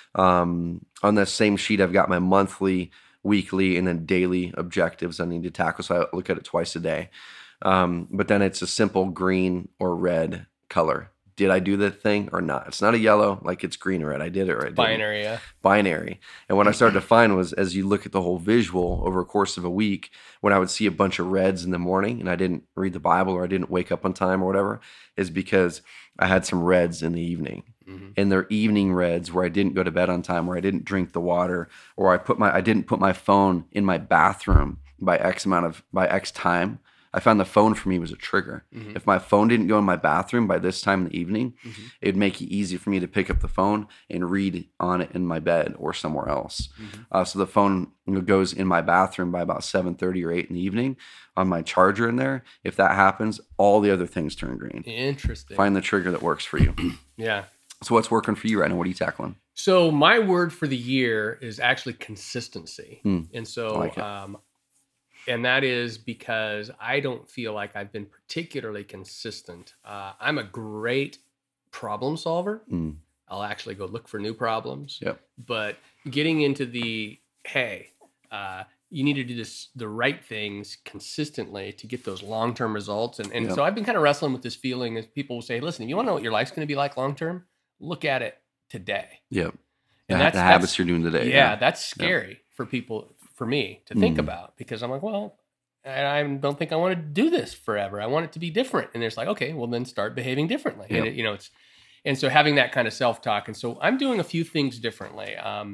Um, on that same sheet, I've got my monthly, weekly, and then daily objectives I need to tackle. So I look at it twice a day. Um, but then it's a simple green or red color. Did I do the thing or not? It's not a yellow, like it's green or red. I did it or I didn't. Binary, yeah. Binary. And what I started to find was, as you look at the whole visual over a course of a week, when I would see a bunch of reds in the morning and I didn't read the Bible or I didn't wake up on time or whatever, is because I had some reds in the evening. Mm-hmm. And they're evening reds where I didn't go to bed on time, where I didn't drink the water, or I put my I didn't put my phone in my bathroom by X amount of by X time. I found the phone for me was a trigger. Mm-hmm. If my phone didn't go in my bathroom by this time in the evening, mm-hmm. it'd make it easy for me to pick up the phone and read on it in my bed or somewhere else. Mm-hmm. Uh, so the phone goes in my bathroom by about seven thirty or eight in the evening on my charger in there. If that happens, all the other things turn green. Interesting. Find the trigger that works for you. Yeah. So what's working for you right now? What are you tackling? So my word for the year is actually consistency. Mm. And so, like um, and that is because I don't feel like I've been particularly consistent. Uh, I'm a great problem solver. Mm. I'll actually go look for new problems. Yep. But getting into the, hey, uh, you need to do this, the right things consistently to get those long-term results. And, and yep. so I've been kind of wrestling with this feeling as people will say, listen, if you want to know what your life's going to be like long-term, look at it today. Yep. And the, that's the habits that's, you're doing today. Yeah, yeah. that's scary yep. for people, for me to think mm. about, because I'm like, well, I don't think I want to do this forever. I want it to be different. And it's like, okay, well then start behaving differently. Yep. And it, you know, it's, and so having that kind of self-talk. And so I'm doing a few things differently. Um,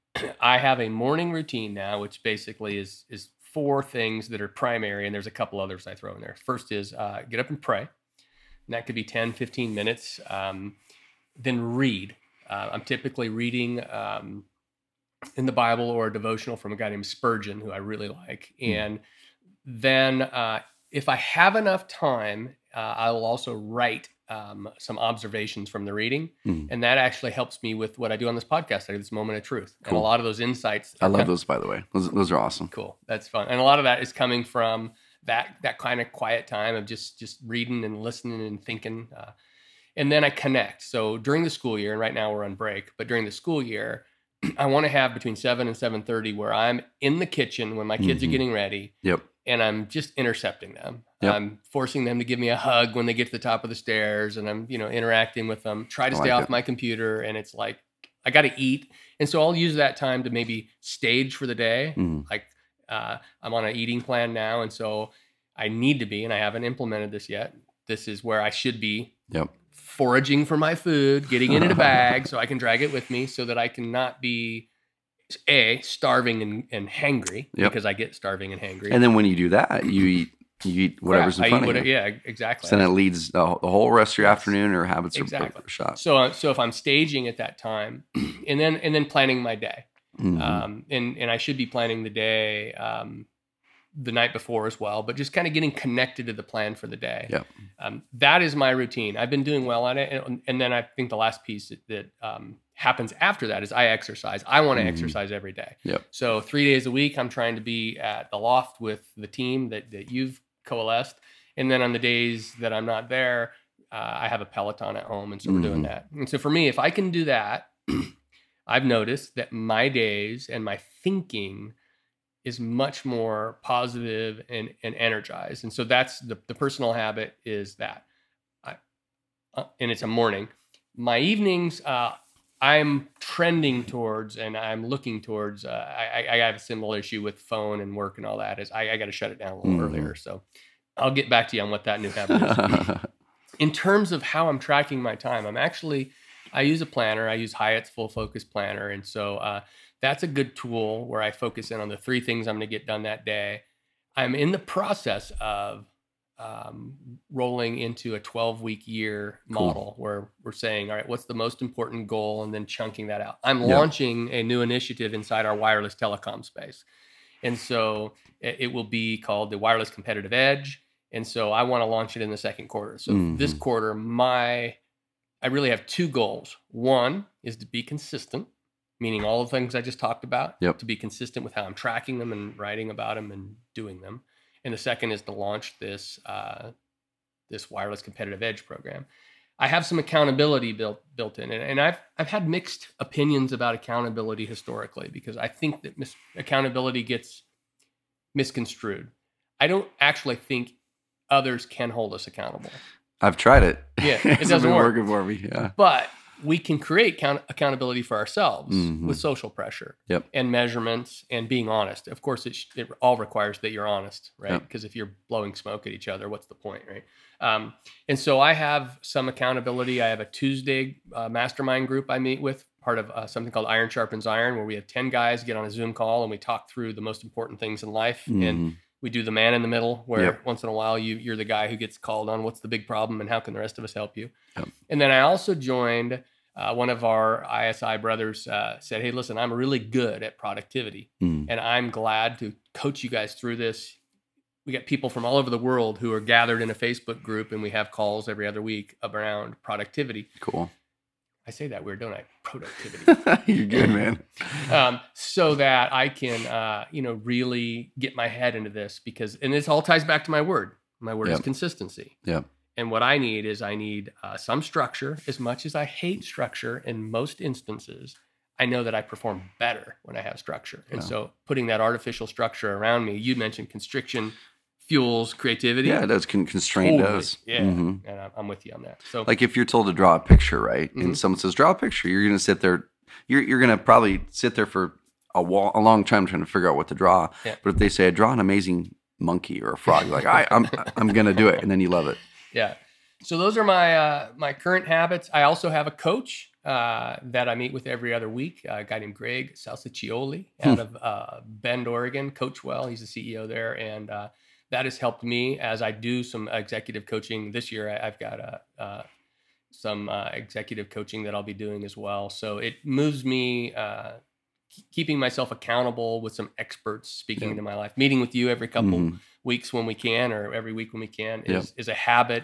I have a morning routine now, which basically is, is four things that are primary. And there's a couple others I throw in there. First is uh, get up and pray. And that could be ten, fifteen minutes. Um, then read. Uh, I'm typically reading um, in the Bible or a devotional from a guy named Spurgeon, who I really like. Mm. And then uh, if I have enough time, uh, I will also write um, some observations from the reading. Mm. And that actually helps me with what I do on this podcast. I do this moment of truth. Cool. And a lot of those insights. I love those, by the way. Those, those are awesome. Cool. That's fun. And a lot of that is coming from that that kind of quiet time of just just reading and listening and thinking. Uh, and then I connect. So during the school year, and right now we're on break, but during the school year, I want to have between seven and seven thirty where I'm in the kitchen when my kids Mm-hmm. are getting ready. Yep. And I'm just intercepting them. Yep. I'm forcing them to give me a hug when they get to the top of the stairs, and I'm, you know, interacting with them. Try to I stay like off it. my computer, and it's like I got to eat, and so I'll use that time to maybe stage for the day. Mm. Like uh, I'm on an eating plan now, and so I need to be, and I haven't implemented this yet. This is where I should be. Yep. Foraging for my food, getting it in a bag so I can drag it with me, so that I can not be a starving and, and hangry Yep. because I get starving and hangry. And then when you do that, you eat you eat whatever's Yeah, in I front eat of what- you. Yeah, exactly. So then it leads the, the whole rest of your Yes. afternoon or habits are Exactly. for shot. So, uh, so if I'm staging at that time, and then and then planning my day, Mhm. um, and and I should be planning the day um, the night before as well, but just kind of getting connected to the plan for the day. Yep. Um, that is my routine. I've been doing well at it, and, and then I think the last piece that, that um, happens after that is I exercise. I want to Mhm. exercise every day. Yep. So three days a week, I'm trying to be at the loft with the team that that you've coalesced, and then on the days that I'm not there, uh, I have a Peloton at home, and so we're doing Mhm. that. And so for me, if I can do that, I've noticed that my days and my thinking is much more positive and, and energized. And so that's the, the personal habit is that. I, uh, and it's a morning. My evenings, uh, I'm trending towards and I'm looking towards, uh, I, I have a similar issue with phone and work and all that is I, I got to shut it down a little Mhm. earlier. So I'll get back to you on what that new habit is. In terms of how I'm tracking my time, I'm actually, I use a planner. I use Hyatt's Full Focus Planner. And so uh, that's a good tool where I focus in on the three things I'm going to get done that day. I'm in the process of um, rolling into a twelve week year Cool. model where we're saying, all right, what's the most important goal? And then chunking that out. I'm Yeah. launching a new initiative inside our wireless telecom space. And so it, it will be called the Wireless Competitive Edge. And so I want to launch it in the second quarter. So Mhm. this quarter, my I really have two goals. One is to be consistent, meaning all the things I just talked about, Yep. to be consistent with how I'm tracking them and writing about them and doing them. And the second is to launch this uh, this Wireless Competitive Edge program. I have some accountability built built in, and, and I've I've had mixed opinions about accountability historically because I think that mis- accountability gets misconstrued. I don't actually think others can hold us accountable. I've tried it. Yeah, it It's doesn't been work. working for me. Yeah. But we can create count- accountability for ourselves Mhm. with social pressure Yep. and measurements and being honest. Of course, it, sh- it all requires that you're honest, right? Yep. Because if you're blowing smoke at each other, what's the point, right? Um, and so I have some accountability. I have a Tuesday uh, mastermind group I meet with, part of uh, something called Iron Sharpens Iron, where we have ten guys get on a Zoom call and we talk through the most important things in life. And Mhm. we do the man in the middle where Yep. once in a while you, you're the guy who gets called on what's the big problem and how can the rest of us help you. Yep. And then I also joined uh, one of our I S I brothers uh, said, hey, listen, I'm really good at productivity Mm. and I'm glad to coach you guys through this. We got people from all over the world who are gathered in a Facebook group and we have calls every other week around productivity. Cool. I say that weird, don't I? Productivity. You're good, man. um, so that I can, uh, you know, really get my head into this because, and this all ties back to my word. My word is Yep. consistency. Yep. And what I need is I need uh, some structure. As much as I hate structure in most instances, I know that I perform better when I have structure. And Yeah. so putting that artificial structure around me, you mentioned constriction fuels creativity. Yeah, it does. Con- constraint Totally. does. Yeah. Mhm. And I'm- I'm with you on that. So Like if you're told to draw a picture, right? Mhm. And someone says, draw a picture, you're going to sit there. You're, you're going to probably sit there for a, wall, a long time trying to figure out what to draw. Yeah. But if they say, draw an amazing monkey or a frog, you're like, I, I'm, I'm going to do it. And then you love it. Yeah. So those are my uh, my current habits. I also have a coach uh, that I meet with every other week, a guy named Greg Salsiccioli out of uh, Bend, Oregon. Coach well, he's the C E O there, and uh, that has helped me as I do some executive coaching this year. I, I've got a, uh, some uh, executive coaching that I'll be doing as well. So it moves me. Uh, keeping myself accountable with some experts speaking Yeah. into my life, meeting with you every couple Mhm. weeks when we can, or every week when we can, Yeah. is, is a habit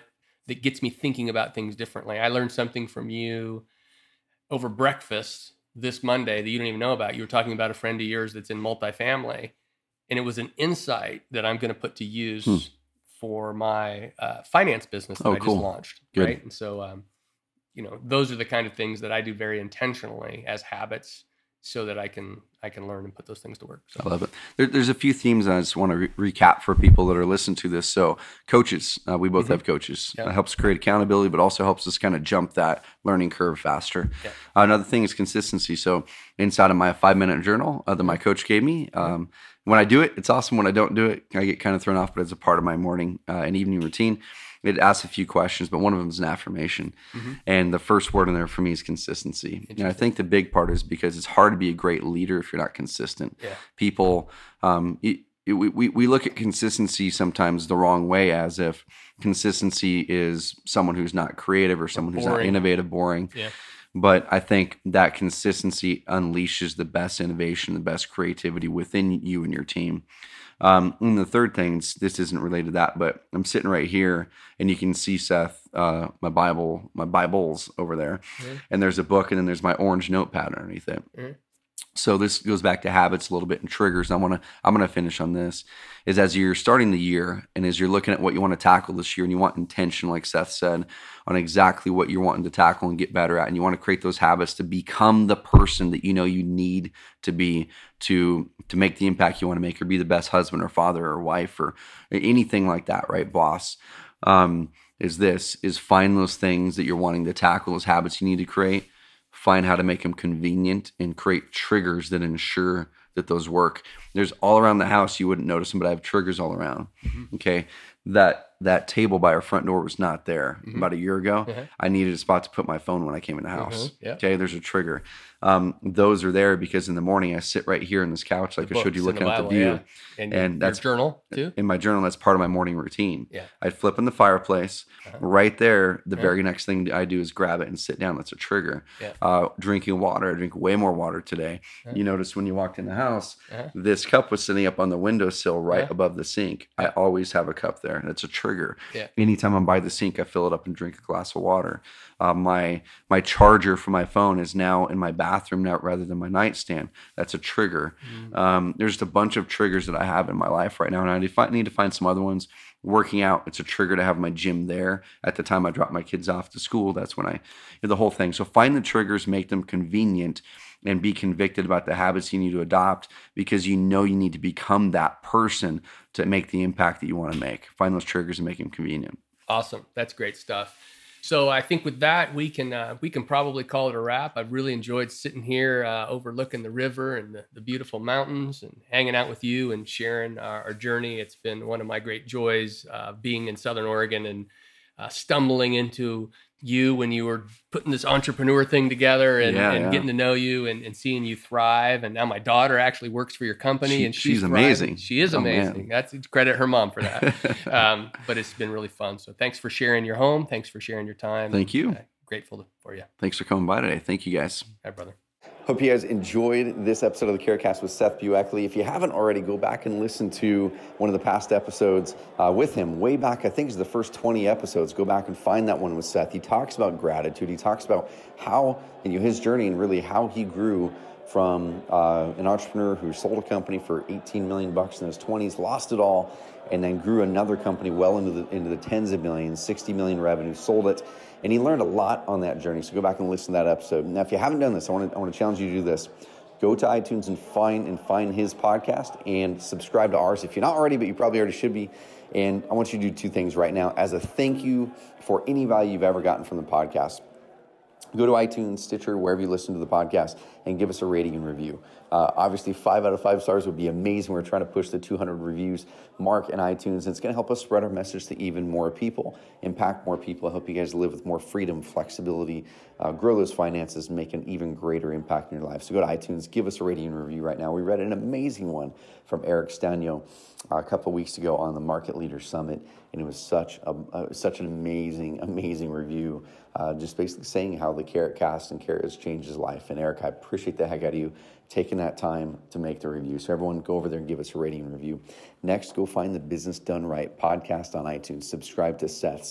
that gets me thinking about things differently. I learned something from you over breakfast this Monday that you don't even know about. You were talking about a friend of yours that's in multifamily, and it was an insight that I'm going to put to use hmm. for my uh, finance business that oh, I cool. just launched. Good. Right. And so, um, you know, those are the kind of things that I do very intentionally as habits, so that I can I can learn and put those things to work. So. I love it. There, there's a few themes I just want to re- recap for people that are listening to this. So coaches, uh, we both mm-hmm. have coaches. Yep. It helps create accountability, but also helps us kind of jump that learning curve faster. Yep. Uh, another thing is consistency. So inside of my five-minute journal uh, that my coach gave me, um, when I do it, it's awesome. When I don't do it, I get kind of thrown off, but it's a part of my morning uh, and evening routine. It asks a few questions, but one of them is an affirmation. Mm-hmm. And the first word in there for me is consistency. And I think the big part is because it's hard to be a great leader if you're not consistent. Yeah. People, um, it, it, we, we look at consistency sometimes the wrong way, as if consistency is someone who's not creative or someone who's not innovative, boring. Yeah. But I think that consistency unleashes the best innovation, the best creativity within you and your team. Um, and the third thing, this isn't related to that, but I'm sitting right here and you can see, Seth, uh, my Bible, my Bibles over there. Mm-hmm. And there's a book and then there's my orange notepad underneath it. Mm-hmm. So this goes back to habits a little bit and triggers. I want to, I'm going to finish on this, is as you're starting the year and as you're looking at what you want to tackle this year and you want intention, like Seth said, on exactly what you're wanting to tackle and get better at. And you want to create those habits to become the person that you know you need to be to, to make the impact you want to make, or be the best husband or father or wife or anything like that, right, boss? Um, is this, is find those things that you're wanting to tackle, those habits you need to create. Find how to make them convenient and create triggers that ensure that those work. There's all around the house, you wouldn't notice them, but I have triggers all around. Mm-hmm. Okay. That that table by our front door was not there mm-hmm. about a year ago. Mm-hmm. I needed a spot to put my phone when I came in the house. Mm-hmm. Yep. Okay. There's a trigger. Um, those are there because in the morning I sit right here on this couch, like the I showed you, looking at the view. Yeah. And, and your that's journal too? In my journal, that's part of my morning routine. Yeah. I'd flip in the fireplace. Uh-huh. Right there, the uh-huh. very next thing I do is grab it and sit down. That's a trigger. Yeah. Uh, drinking water. I drink way more water today. Uh-huh. You noticed when you walked in the house, uh-huh. this cup was sitting up on the windowsill right uh-huh. above the sink. I always have a cup there. That's a trigger. Yeah. Anytime I'm by the sink, I fill it up and drink a glass of water. Uh, my my charger for my phone is now in my bathroom now rather than my nightstand. That's a trigger. Mm. Um, there's a bunch of triggers that I have in my life right now, and I need to find some other ones. Working out, it's a trigger to have my gym there. At the time I drop my kids off to school, that's when I, you know, the whole thing. So find the triggers, make them convenient, and be convicted about the habits you need to adopt because you know you need to become that person to make the impact that you want to make. Find those triggers and make them convenient. Awesome. That's great stuff. So I think with that, we can uh, we can probably call it a wrap. I've really enjoyed sitting here uh, overlooking the river and the, the beautiful mountains and hanging out with you and sharing our, our journey. It's been one of my great joys uh, being in Southern Oregon and uh, stumbling into you when you were putting this entrepreneur thing together and, yeah, and yeah. getting to know you and, and seeing you thrive. And now my daughter actually works for your company she, and she's, she's amazing. She is amazing. Oh, That's credit her mom for that. um, but it's been really fun. So thanks for sharing your home. Thanks for sharing your time. Thank you. Uh, grateful for you. Thanks for coming by today. Thank you guys. Hi, brother. Hope you guys enjoyed this episode of the CareCast with Seth Bueckley. If you haven't already, go back and listen to one of the past episodes uh, with him. Way back, I think it's the first twenty episodes. Go back and find that one with Seth. He talks about gratitude. He talks about how, you know, his journey and really how he grew from uh, an entrepreneur who sold a company for eighteen million bucks in his twenties, lost it all, and then grew another company well into the into the tens of millions, sixty million revenue, sold it. And he learned a lot on that journey. So go back and listen to that episode. Now, if you haven't done this, I want to I want to challenge you to do this. Go to iTunes and find and find his podcast and subscribe to ours. If you're not already, but you probably already should be. And I want you to do two things right now as a thank you for any value you've ever gotten from the podcast. Go to iTunes, Stitcher, wherever you listen to the podcast, and give us a rating and review. Uh, obviously, five out of five stars would be amazing. We're trying to push the two hundred reviews mark in iTunes, and it's going to help us spread our message to even more people, impact more people, help you guys live with more freedom, flexibility, uh, grow those finances, and make an even greater impact in your life. So go to iTunes, give us a rating and review right now. We read an amazing one from Eric Stanio uh, a couple of weeks ago on the Market Leaders Summit, and it was such a uh, such an amazing, amazing review. Uh, just basically saying how the Carrot Cast and Carrot has changed his life. And Eric, I appreciate the heck out of you taking that time to make the review. So everyone go over there and give us a rating and review. Next, go find the Business Done Right podcast on iTunes. Subscribe to Seth's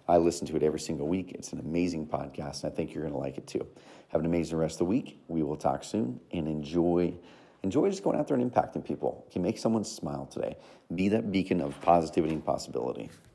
I listen to it every single week. It's an amazing podcast, and I think you're going to like it too. Have an amazing rest of the week. We will talk soon, and enjoy enjoy just going out there and impacting people. You can make someone smile today. Be that beacon of positivity and possibility.